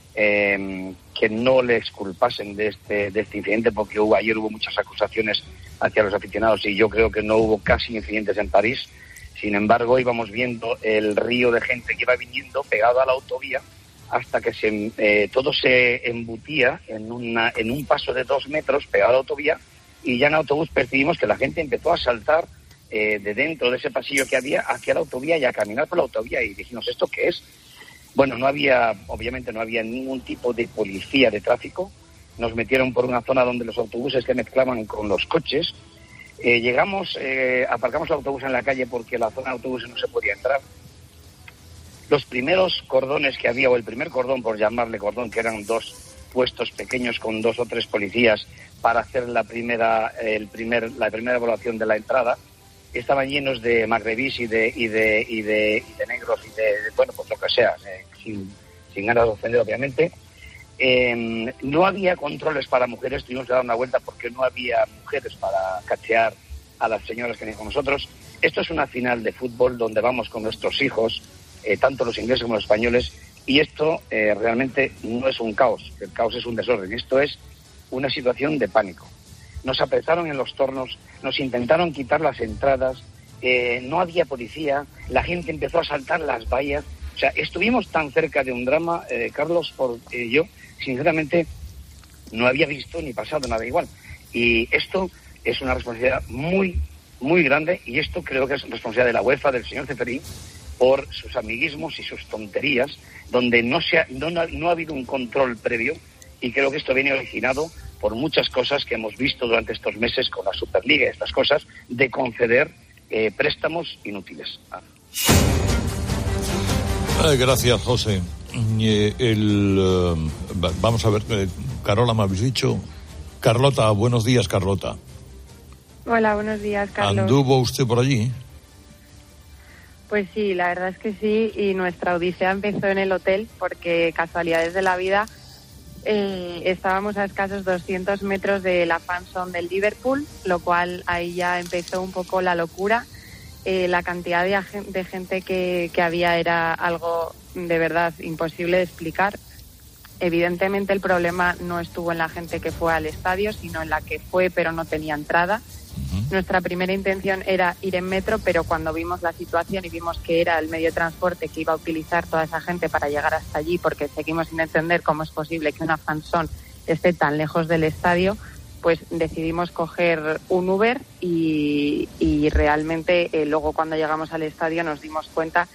que no le exculpasen de este incidente, porque ayer hubo muchas acusaciones hacia los aficionados y yo creo que no hubo casi incidentes en París. Sin embargo, íbamos viendo el río de gente que iba viniendo pegado a la autovía hasta que todo se embutía en un paso de 2 metros pegado a la autovía, y ya en autobús percibimos que la gente empezó a saltar de dentro de ese pasillo que había hacia la autovía y a caminar por la autovía, y dijimos, ¿esto qué es? Bueno, obviamente no había ningún tipo de policía de tráfico. Nos metieron por una zona donde los autobuses se mezclaban con los coches. Aparcamos el autobús en la calle porque la zona de autobuses no se podía entrar. Los primeros cordones que había, o el primer cordón, por llamarle cordón, que eran 2 puestos pequeños con 2 o 3 policías para hacer la primera evaluación de la entrada, estaban llenos de magrebís y de negros y pues lo que sea, sin ganas de ofender, obviamente. No había controles para mujeres, tuvimos que dar una vuelta porque no había mujeres para cachear a las señoras que venían con nosotros. Esto es una final de fútbol donde vamos con nuestros hijos, tanto los ingleses como los españoles, y esto realmente no es un caos, el caos es un desorden, esto es una situación de pánico. Nos apretaron en los tornos, nos intentaron quitar las entradas, no había policía, la gente empezó a saltar las vallas. O sea, estuvimos tan cerca de un drama, Carlos, porque yo, sinceramente, no había visto ni pasado nada igual. Y esto es una responsabilidad muy, muy grande, y esto creo que es responsabilidad de la UEFA, del señor Ceferín, por sus amiguismos y sus tonterías, donde no ha habido un control previo, y creo que esto viene originado por muchas cosas que hemos visto durante estos meses con la Superliga y estas cosas, de conceder préstamos inútiles. Gracias, José. Vamos a ver, Carola, ¿me habéis dicho? Carlota, buenos días, Carlota. Hola, buenos días, Carlos. ¿Anduvo usted por allí? Pues sí, la verdad es que sí, y nuestra odisea empezó en el hotel porque, casualidades de la vida, estábamos a escasos 200 metros de la fan zone del Liverpool, lo cual ahí ya empezó un poco la locura. La cantidad de gente que había era algo de verdad imposible de explicar. Evidentemente el problema no estuvo en la gente que fue al estadio, sino en la que fue pero no tenía entrada. Nuestra primera intención era ir en metro, pero cuando vimos la situación y vimos que era el medio de transporte que iba a utilizar toda esa gente para llegar hasta allí, porque seguimos sin entender cómo es posible que una fanzone esté tan lejos del estadio, pues decidimos coger un Uber y realmente luego cuando llegamos al estadio nos dimos cuenta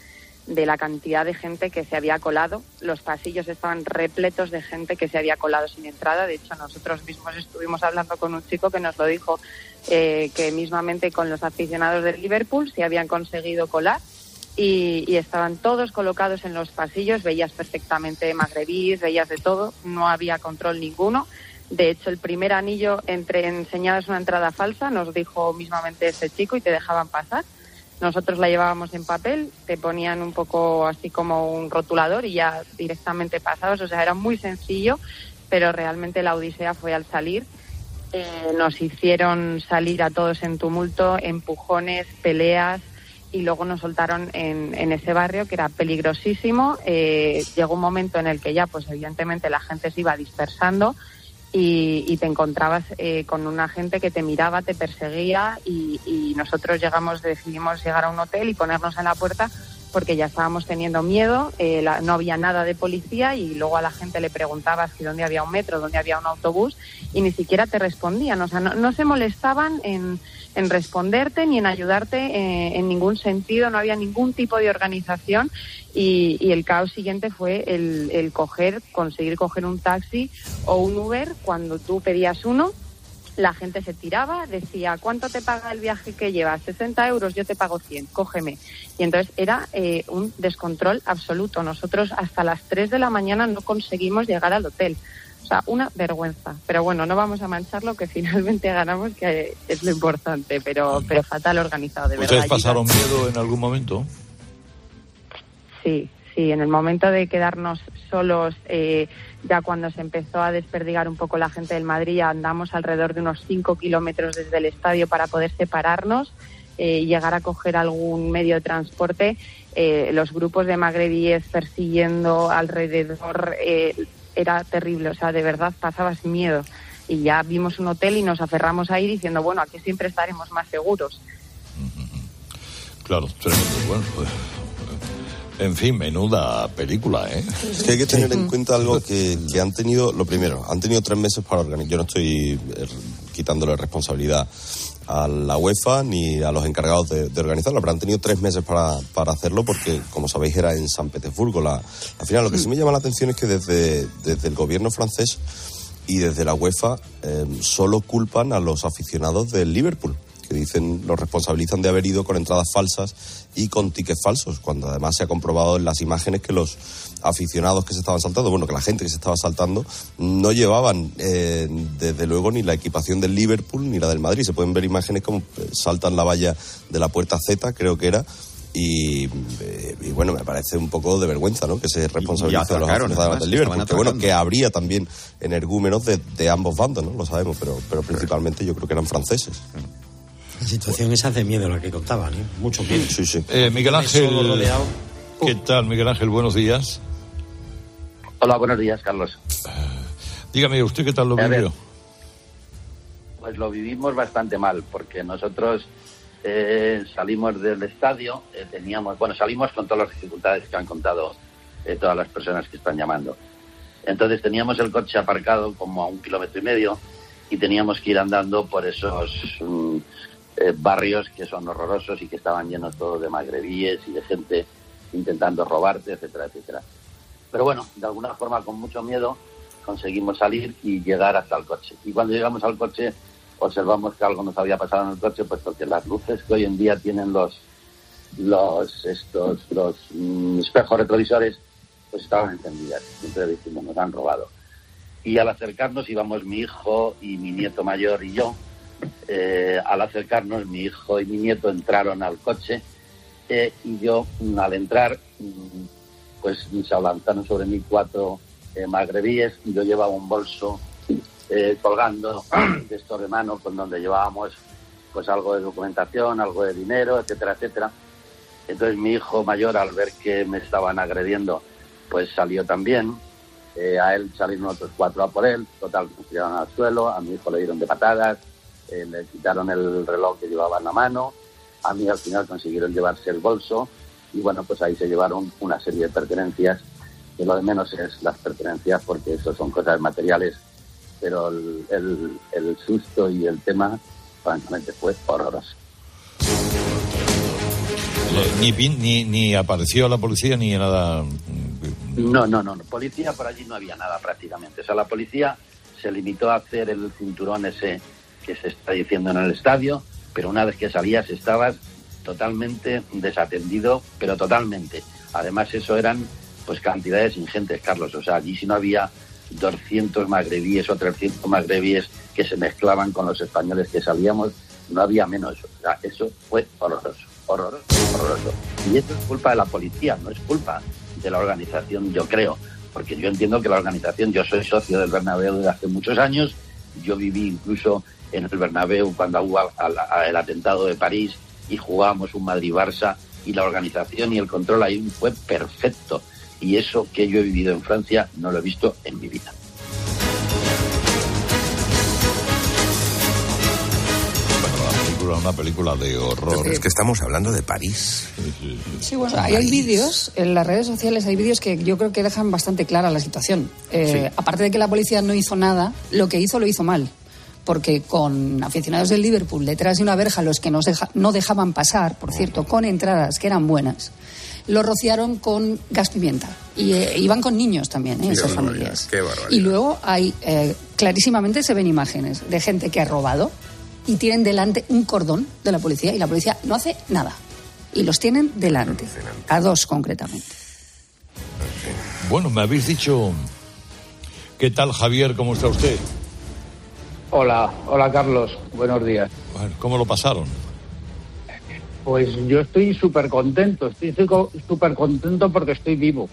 de la cantidad de gente que se había colado. Los pasillos estaban repletos de gente que se había colado sin entrada. De hecho, nosotros mismos estuvimos hablando con un chico que nos lo dijo, que mismamente con los aficionados del Liverpool se habían conseguido colar y estaban todos colocados en los pasillos. Veías perfectamente magrebíes, veías de todo, no había control ninguno. De hecho, el primer anillo enseñabas una entrada falsa, nos dijo mismamente ese chico, y te dejaban pasar. Nosotros la llevábamos en papel, te ponían un poco así como un rotulador y ya directamente pasabas. O sea, era muy sencillo, pero realmente la odisea fue al salir. Nos hicieron salir a todos en tumulto, empujones, peleas, y luego nos soltaron en ese barrio que era peligrosísimo. Llegó un momento en el que ya, pues evidentemente la gente se iba dispersando y te encontrabas con una gente que te miraba, te perseguía, y nosotros decidimos llegar a un hotel y ponernos en la puerta porque ya estábamos teniendo miedo. No había nada de policía, y luego a la gente le preguntabas que dónde había un metro, dónde había un autobús, y ni siquiera te respondían. O sea, no se molestaban en responderte ni en ayudarte en ningún sentido. No había ningún tipo de organización, y el caos siguiente fue el conseguir coger un taxi o un Uber. Cuando tú pedías uno, la gente se tiraba, decía, ¿cuánto te paga el viaje que llevas? 60 euros, yo te pago 100, cógeme. Y entonces era un descontrol absoluto. Nosotros hasta las 3 de la mañana no conseguimos llegar al hotel. O sea, una vergüenza. Pero bueno, no vamos a mancharlo, que finalmente ganamos, que es lo importante, pero fatal organizado, de verdad. ¿Ustedes pasaron miedo en algún momento? Sí, en el momento de quedarnos solos, ya cuando se empezó a desperdigar un poco la gente del Madrid, andamos alrededor de unos 5 kilómetros desde el estadio para poder separarnos y llegar a coger algún medio de transporte. Los grupos de magrebíes persiguiendo alrededor, era terrible. O sea, de verdad pasabas miedo. Y ya vimos un hotel y nos aferramos ahí diciendo, bueno, aquí siempre estaremos más seguros. Claro, tremendo. Bueno, pues, en fin, menuda película, ¿eh? Es que hay que tener en cuenta algo que han tenido, lo primero, han tenido 3 meses para organizar. Yo no estoy quitándole responsabilidad a la UEFA ni a los encargados de organizarlo, pero han tenido 3 meses para hacerlo, porque, como sabéis, era en San Petersburgo la final. Lo que sí me llama la atención es que desde el gobierno francés y desde la UEFA solo culpan a los aficionados del Liverpool, que dicen, los responsabilizan de haber ido con entradas falsas y con tickets falsos, cuando además se ha comprobado en las imágenes que los aficionados que se estaban saltando, que la gente que se estaba saltando no llevaban desde luego ni la equipación del Liverpool ni la del Madrid. Se pueden ver imágenes como saltan la valla de la puerta Z, creo que era, y bueno, me parece un poco de vergüenza, ¿no?, que se responsabilice a los aficionados del Liverpool, que habría también energúmenos de ambos bandos, ¿no?, lo sabemos, pero principalmente yo creo que eran franceses. La situación esa de miedo, la que contaban, ¿eh? Mucho miedo. Sí. Miguel Ángel, ¿qué tal, Miguel Ángel? Buenos días. Hola, buenos días, Carlos. Dígame, ¿usted qué tal lo vivió? Pues lo vivimos bastante mal, porque nosotros salimos del estadio, salimos con todas las dificultades que han contado todas las personas que están llamando. Entonces teníamos el coche aparcado como a 1,5 kilómetros y teníamos que ir andando por esos barrios que son horrorosos y que estaban llenos todos de magrebíes y de gente intentando robarte, etcétera, etcétera. Pero bueno, de alguna forma, con mucho miedo, conseguimos salir y llegar hasta el coche. Y cuando llegamos al coche, observamos que algo nos había pasado en el coche, pues porque las luces que hoy en día tienen los espejos retrovisores, pues estaban encendidas. Siempre decimos, nos han robado. Y al acercarnos íbamos mi hijo y mi nieto mayor y yo. Al acercarnos, mi hijo y mi nieto entraron al coche y yo, al entrar, pues se abalanzaron sobre mí 4 magrebíes, y yo llevaba un bolso colgando de estos de mano, con donde llevábamos pues algo de documentación, algo de dinero, etcétera, etcétera. Entonces mi hijo mayor, al ver que me estaban agrediendo, pues salió también. A él salieron otros 4 a por él, total, nos tiraron al suelo, a mi hijo le dieron de patadas, le quitaron el reloj que llevaba en la mano, a mí al final consiguieron llevarse el bolso, y bueno, pues ahí se llevaron una serie de pertenencias, que lo de menos es las pertenencias, porque eso son cosas materiales, pero el susto y el tema, francamente, fue horroroso. Ni apareció la policía ni nada. No. Policía por allí no había nada prácticamente. O sea, la policía se limitó a hacer el cinturón ese que se está diciendo en el estadio, pero una vez que salías estabas totalmente desatendido, pero totalmente. Además, eso eran pues cantidades ingentes, Carlos. O sea, allí si no había 200 magrebíes o 300 magrebíes que se mezclaban con los españoles que salíamos, no había menos. O sea, eso fue horroroso. Y esto es culpa de la policía, no es culpa de la organización, yo creo, porque yo entiendo que la organización, yo soy socio del Bernabéu desde hace muchos años, yo viví incluso en el Bernabéu cuando hubo el atentado de París y jugábamos un Madrid-Barça, y la organización y el control ahí fue perfecto, y eso que yo he vivido en Francia no lo he visto en mi vida. Una película de horror. Es que estamos hablando de París. Sí, bueno, hay vídeos, en las redes sociales hay vídeos que yo creo que dejan bastante clara la situación. Aparte de que la policía no hizo nada, lo hizo mal. Porque con aficionados del Liverpool detrás de una verja, los que no dejaban pasar, por cierto, con entradas que eran buenas, lo rociaron con gas pimienta. Y iban con niños también, esas familias. Qué barbaridad. Y luego clarísimamente se ven imágenes de gente que ha robado y tienen delante un cordón de la policía y la policía no hace nada. Y los tienen delante, a 2 concretamente. Bueno, me habéis dicho... ¿Qué tal, Javier? ¿Cómo está usted? Hola Carlos, buenos días. Bueno, ¿cómo lo pasaron? Pues yo estoy súper contento, súper contento porque estoy vivo.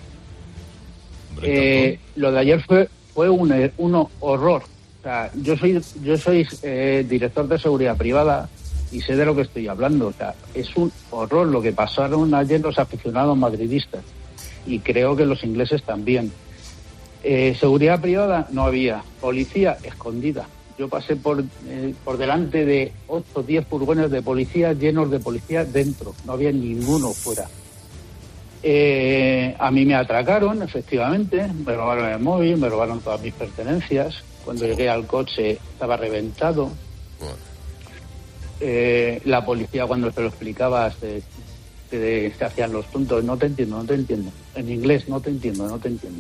Lo de ayer fue un horror. O sea, yo soy director de seguridad privada y sé de lo que estoy hablando. O sea, es un horror lo que pasaron ayer los aficionados madridistas, y creo que los ingleses también. Seguridad privada no había, policía escondida. Yo pasé por delante de 8 o 10 furgones de policía llenos de policía dentro, no había ninguno fuera. A mí me atracaron, efectivamente, me robaron el móvil, me robaron todas mis pertenencias. Cuando llegué al coche estaba reventado. La policía, cuando se lo explicaba, se hacían los tontos. No te entiendo. En inglés, no te entiendo.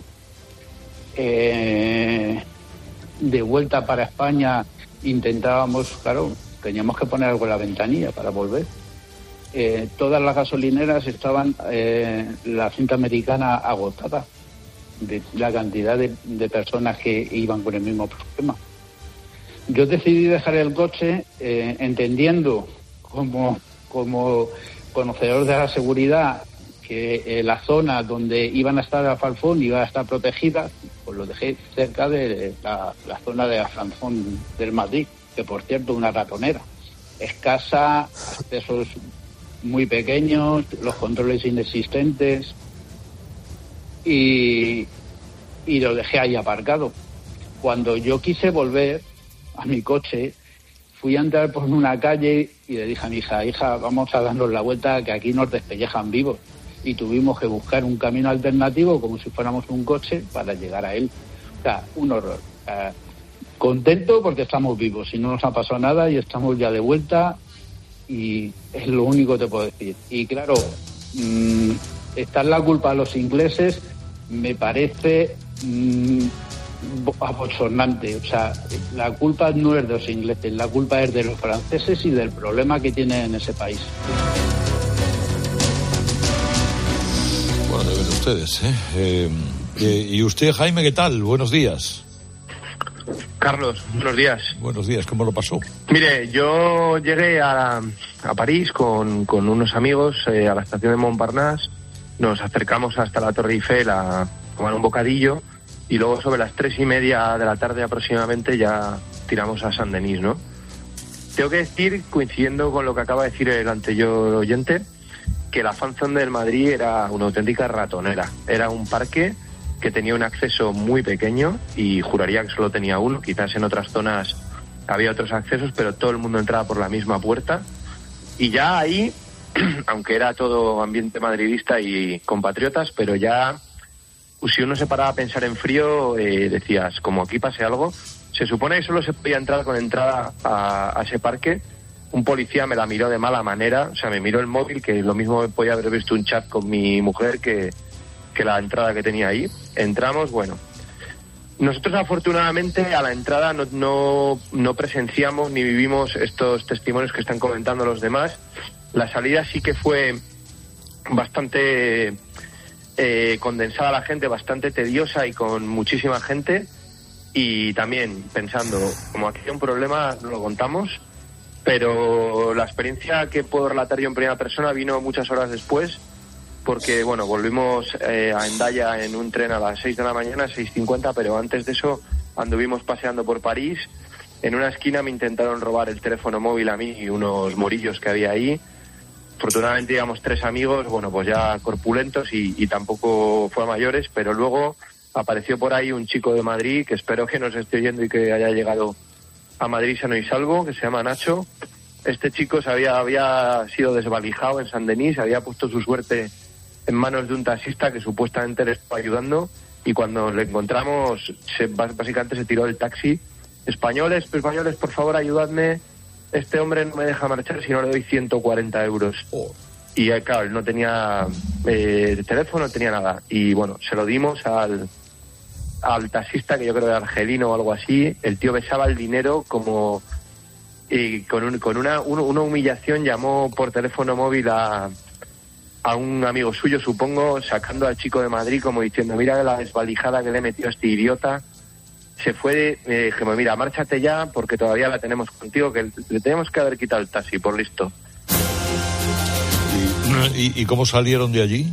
De vuelta para España intentábamos, claro, teníamos que poner algo en la ventanilla para volver. Todas las gasolineras estaban, la cinta americana agotada de la cantidad de personas que iban con el mismo problema. Yo decidí dejar el coche entendiendo como conocedor de la seguridad que la zona donde iban a estar a Falfón iba a estar protegida, pues lo dejé cerca de la zona de Afranzón del Madrid, que por cierto una ratonera, escasa, accesos muy pequeños, los controles inexistentes, y lo dejé ahí aparcado. Cuando yo quise volver a mi coche, fui a entrar por una calle y le dije a mi hija, vamos a darnos la vuelta, que aquí nos despellejan vivos. Y tuvimos que buscar un camino alternativo, como si fuéramos un coche, para llegar a él. O sea, un horror. Contento porque estamos vivos y no nos ha pasado nada y estamos ya de vuelta, y es lo único que te puedo decir. Y claro, echar la culpa a los ingleses me parece abochornante. O sea, la culpa no es de los ingleses, la culpa es de los franceses y del problema que tienen en ese país. Bueno, deben ustedes, y usted, Jaime, ¿qué tal? Buenos días. Carlos, buenos días. Buenos días, ¿cómo lo pasó? Mire, yo llegué a París con unos amigos a la estación de Montparnasse, nos acercamos hasta la Torre Eiffel a tomar un bocadillo, y luego sobre las 3:30 de la tarde aproximadamente ya tiramos a Saint-Denis, ¿no? Tengo que decir, coincidiendo con lo que acaba de decir el anterior oyente, que la fanzone del Madrid era una auténtica ratonera. Era un parque que tenía un acceso muy pequeño, y juraría que solo tenía uno. Quizás en otras zonas había otros accesos, pero todo el mundo entraba por la misma puerta. Y ya ahí, aunque era todo ambiente madridista y compatriotas, pero ya, si uno se paraba a pensar en frío, decías, como aquí pase algo. Se supone que solo se podía entrar con entrada a ese parque un policía me la miró de mala manera, o sea, me miró el móvil, que lo mismo podía haber visto un chat con mi mujer que la entrada que tenía ahí. Entramos, bueno, nosotros afortunadamente a la entrada no presenciamos ni vivimos estos testimonios que están comentando los demás. La salida sí que fue bastante condensada la gente, bastante tediosa y con muchísima gente, y también pensando, como aquí hay un problema, no lo contamos, pero la experiencia que puedo relatar yo en primera persona vino muchas horas después, porque bueno, volvimos a Hendaya en un tren a las 6 de la mañana, 6:50, pero antes de eso anduvimos paseando por París. En una esquina me intentaron robar el teléfono móvil a mí y unos morillos que había ahí. Afortunadamente íbamos 3 amigos, bueno, pues ya corpulentos y tampoco fue a mayores, pero luego apareció por ahí un chico de Madrid, que espero que nos esté oyendo y que haya llegado a Madrid sano y salvo, que se llama Nacho. Este chico había sido desvalijado en Saint-Denis, había puesto su suerte en manos de un taxista que supuestamente le estaba ayudando, y cuando le encontramos básicamente se tiró del taxi. Españoles, por favor, ayudadme, este hombre no me deja marchar si no le doy 140 euros. Y claro, él no tenía teléfono, no tenía nada, y bueno, se lo dimos al taxista, que yo creo que era argelino o algo así. El tío besaba el dinero como con una humillación, llamó por teléfono móvil a un amigo suyo, supongo, sacando al chico de Madrid como diciendo, mira la desvalijada que le metió a este idiota. Se fue, dije, mira, márchate ya porque todavía la tenemos contigo, que le tenemos que haber quitado el taxi, por listo. ¿Y cómo salieron de allí?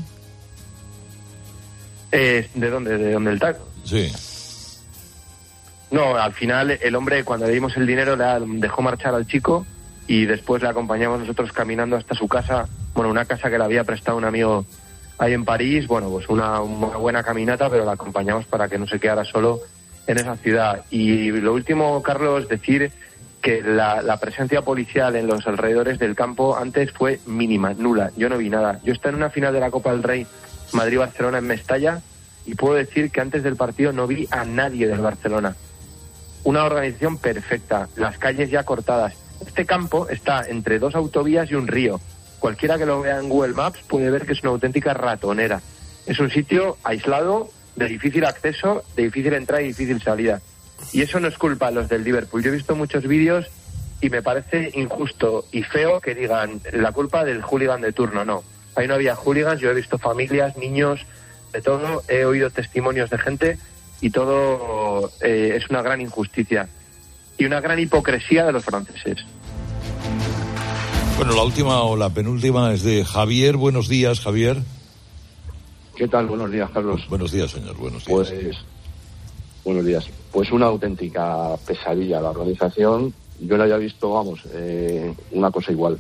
¿De dónde? ¿De dónde el taco? Sí. No, al final el hombre, cuando le dimos el dinero, le dejó marchar al chico y después le acompañamos nosotros caminando hasta su casa, bueno, una casa que le había prestado un amigo ahí en París. Bueno, pues una buena caminata, pero la acompañamos para que no se quedara solo en esa ciudad. Y lo último, Carlos, decir que la presencia policial en los alrededores del campo antes fue mínima, nula. Yo no vi nada. Yo estaba en una final de la Copa del Rey Madrid-Barcelona en Mestalla y puedo decir que antes del partido no vi a nadie del Barcelona. Una organización perfecta, las calles ya cortadas. Este campo está entre 2 autovías y un río. Cualquiera que lo vea en Google Maps puede ver que es una auténtica ratonera. Es un sitio aislado, de difícil acceso, de difícil entrada y difícil salida. Y eso no es culpa de los del Liverpool. Yo he visto muchos vídeos y me parece injusto y feo que digan la culpa del hooligan de turno. No, ahí no había hooligans, yo he visto familias, niños, de todo, he oído testimonios de gente y todo es una gran injusticia y una gran hipocresía de los franceses. Bueno, la última o la penúltima es de Javier. Buenos días, Javier. ¿Qué tal? Buenos días, Carlos. Buenos días, señor. Buenos días. Pues, buenos días. Pues una auténtica pesadilla la organización. Yo no había visto, una cosa igual.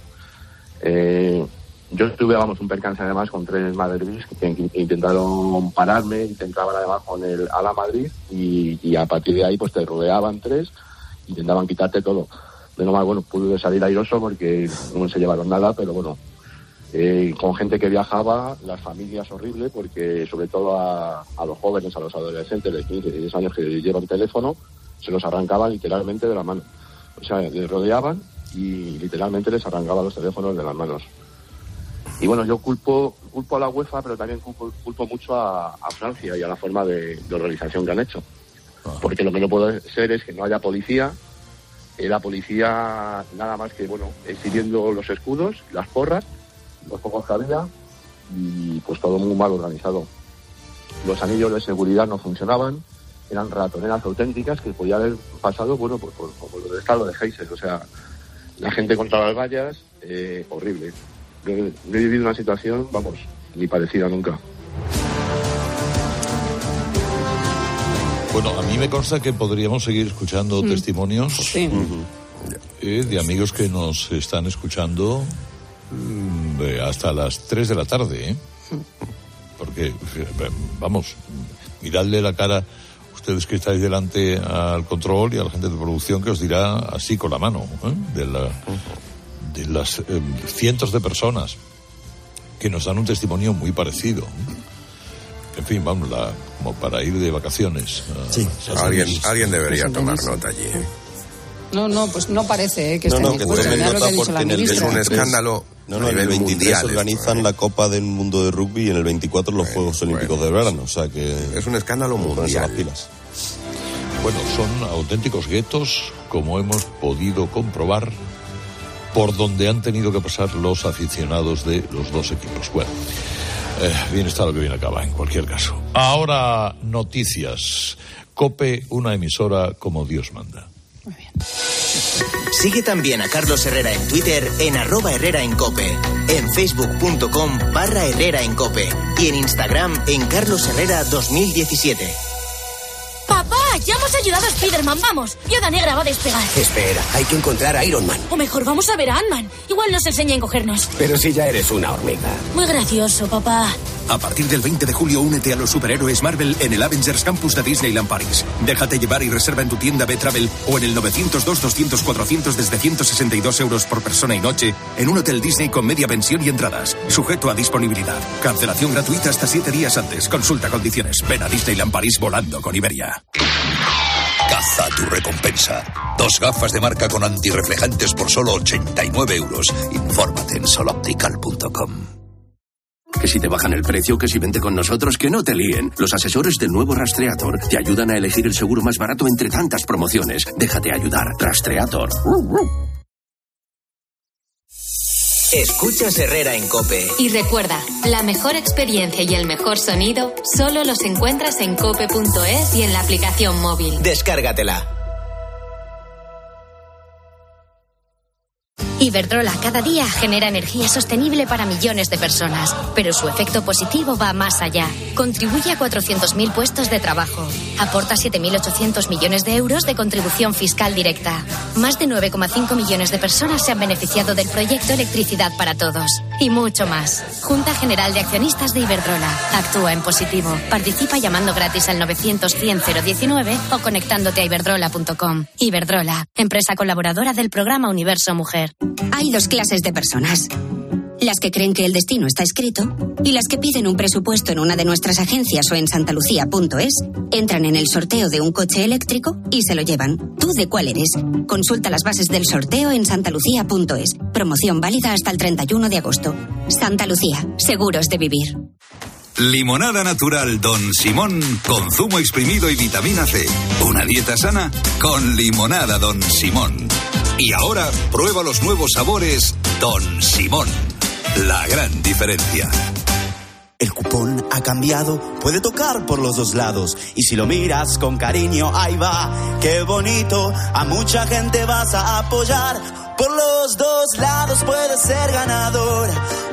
Yo tuve, un percance además con 3 madrileños que intentaron pararme, intentaban además con el Ala Madrid y a partir de ahí pues te rodeaban 3, intentaban quitarte todo. De lo más, pude salir airoso porque no se llevaron nada, pero bueno, con gente que viajaba, las familias horribles, porque sobre todo a los jóvenes, a los adolescentes de 15, 16 años que llevan teléfono, se los arrancaban literalmente de la mano. O sea, les rodeaban y literalmente les arrancaban los teléfonos de las manos. Y bueno, yo culpo a la UEFA, pero también culpo mucho a Francia y a la forma de organización que han hecho. Porque lo que no puede ser es que no haya policía, la policía nada más que, exhibiendo los escudos, las porras, los pocos que había, y pues todo muy mal organizado. Los anillos de seguridad no funcionaban, eran ratoneras auténticas que podía haber pasado, por lo del estado de Heysel, o sea, la gente contra las vallas, horrible. No he vivido una situación, ni parecida nunca. Bueno, a mí me consta que podríamos seguir escuchando testimonios de amigos que nos están escuchando hasta las 3 de la tarde, porque, miradle la cara ustedes que estáis delante al control y a la gente de producción que os dirá así con la mano, de las cientos de personas que nos dan un testimonio muy parecido. En fin, como para ir de vacaciones. Sí, alguien debería tomar nota allí. No, pues no parece que estén dispuestos. Que tomen nota porque en el es un escándalo. En el 23 organizan la Copa del Mundo de Rugby y en el 24 los Juegos Olímpicos de verano. O sea que es un escándalo mundial. Las pilas. Bueno, son auténticos guetos, como hemos podido comprobar, por donde han tenido que pasar los aficionados de los dos equipos. Bueno, bien está lo que bien acaba, en cualquier caso. Ahora, noticias. COPE, una emisora como Dios manda. Muy bien. Sigue también a Carlos Herrera en Twitter en @HerreraEnCope, en facebook.com/HerreraEnCope y en Instagram en Carlos Herrera 2017. ¡Papá! ¡Ya hemos ayudado a Spiderman! ¡Vamos! Viuda Negra va a despegar. Espera, hay que encontrar a Iron Man. O mejor, vamos a ver a Ant-Man. Igual nos enseña a encogernos. Pero si ya eres una hormiga. Muy gracioso, papá. A partir del 20 de julio, únete a los superhéroes Marvel en el Avengers Campus de Disneyland Paris. Déjate llevar y reserva en tu tienda B-Travel o en el 902-200-400 desde 162 euros por persona y noche en un hotel Disney con media pensión y entradas. Sujeto a disponibilidad. Cancelación gratuita hasta 7 días antes. Consulta condiciones. Ven a Disneyland Paris volando con Iberia. Caza tu recompensa. 2 gafas de marca con antirreflejantes por solo 89 euros. Infórmate en soloptical.com. Que si te bajan el precio, que si vente con nosotros, que no te líen. Los asesores del nuevo Rastreator te ayudan a elegir el seguro más barato entre tantas promociones. Déjate ayudar. Rastreator. Escuchas Herrera en COPE. Y recuerda, la mejor experiencia y el mejor sonido solo los encuentras en cope.es y en la aplicación móvil. Descárgatela. Iberdrola cada día genera energía sostenible para millones de personas, pero su efecto positivo va más allá. Contribuye a 400.000 puestos de trabajo. Aporta 7.800 millones de euros de contribución fiscal directa. Más de 9,5 millones de personas se han beneficiado del proyecto Electricidad para Todos. Y mucho más. Junta General de Accionistas de Iberdrola. Actúa en positivo. Participa llamando gratis al 900-100-019 o conectándote a iberdrola.com. Iberdrola, empresa colaboradora del programa Universo Mujer. Hay 2 clases de personas. Las que creen que el destino está escrito y las que piden un presupuesto en una de nuestras agencias o en santalucía.es, entran en el sorteo de un coche eléctrico y se lo llevan. ¿Tú de cuál eres? Consulta las bases del sorteo en santalucía.es. Promoción válida hasta el 31 de agosto. Santa Lucía, seguros de vivir. Limonada natural Don Simón con zumo exprimido y vitamina C. Una dieta sana con limonada Don Simón. Y ahora prueba los nuevos sabores Don Simón. La gran diferencia. El cupón ha cambiado, puede tocar por los 2 lados. Y si lo miras con cariño, ahí va, qué bonito. A mucha gente vas a apoyar. Por los 2 lados puedes ser ganador.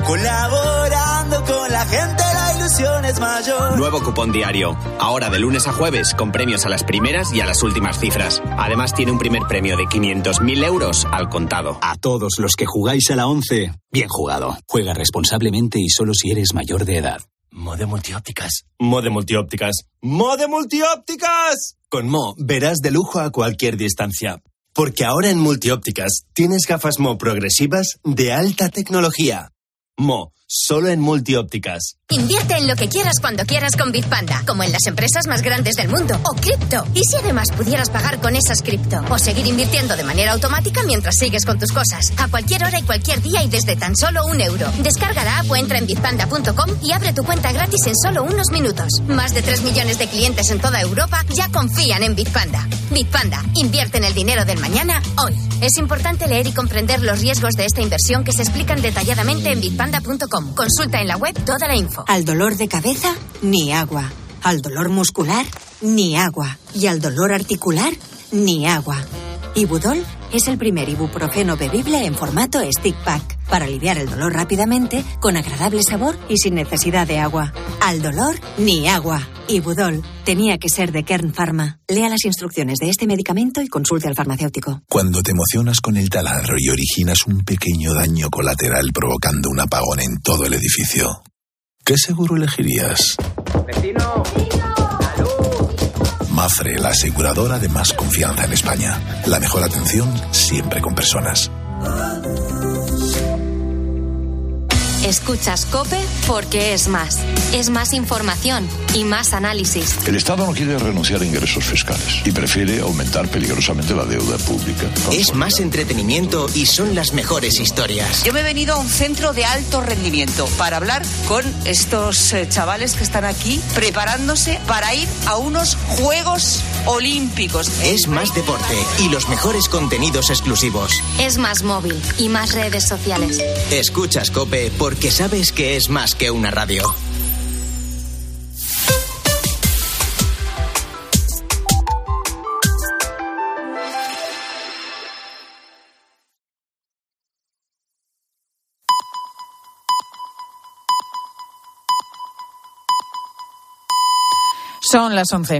Colaborando con la gente, la ilusión es mayor. Nuevo cupón diario. Ahora de lunes a jueves, con premios a las primeras y a las últimas cifras. Además tiene un primer premio de 500.000 euros al contado. A todos los que jugáis a la 11, bien jugado. Juega responsablemente y solo si eres mayor de edad. Mode Multiópticas. Mode Multiópticas. ¡Mode Multiópticas! Con Mo verás de lujo a cualquier distancia. Porque ahora en Multiópticas tienes gafas Mo progresivas de alta tecnología. Mo, solo en Multiópticas. Invierte en lo que quieras cuando quieras con Bitpanda, como en las empresas más grandes del mundo, o cripto. ¿Y si además pudieras pagar con esas cripto? O seguir invirtiendo de manera automática mientras sigues con tus cosas, a cualquier hora y cualquier día y desde tan solo €1. Descarga la app o entra en bitpanda.com y abre tu cuenta gratis en solo unos minutos. Más de 3 millones de clientes en toda Europa ya confían en Bitpanda. Bitpanda, invierte en el dinero del mañana hoy. Es importante leer y comprender los riesgos de esta inversión que se explican detalladamente en bitpanda.com. Consulta en la web toda la info. Al dolor de cabeza, ni agua. Al dolor muscular, ni agua. Y al dolor articular, ni agua. Ibudol es el primer ibuprofeno bebible en formato stick pack para aliviar el dolor rápidamente, con agradable sabor y sin necesidad de agua. Al dolor, ni agua. Ibudol tenía que ser de Kern Pharma. Lea las instrucciones de este medicamento y consulte al farmacéutico. Cuando te emocionas con el taladro y originas un pequeño daño colateral provocando un apagón en todo el edificio, ¿qué seguro elegirías? ¡Vecino! Mafre, la aseguradora de más confianza en España. La mejor atención siempre con personas. Escuchas COPE Porque es más información y más análisis. El Estado no quiere renunciar a ingresos fiscales y prefiere aumentar peligrosamente la deuda pública. Es más entretenimiento y son las mejores historias. Yo me he venido a un centro de alto rendimiento para hablar con estos chavales que están aquí preparándose para ir a unos Juegos Olímpicos. Es más deporte y los mejores contenidos exclusivos. Es más móvil y más redes sociales. Escuchas COPE porque sabes que es más que una radio. Son las 11.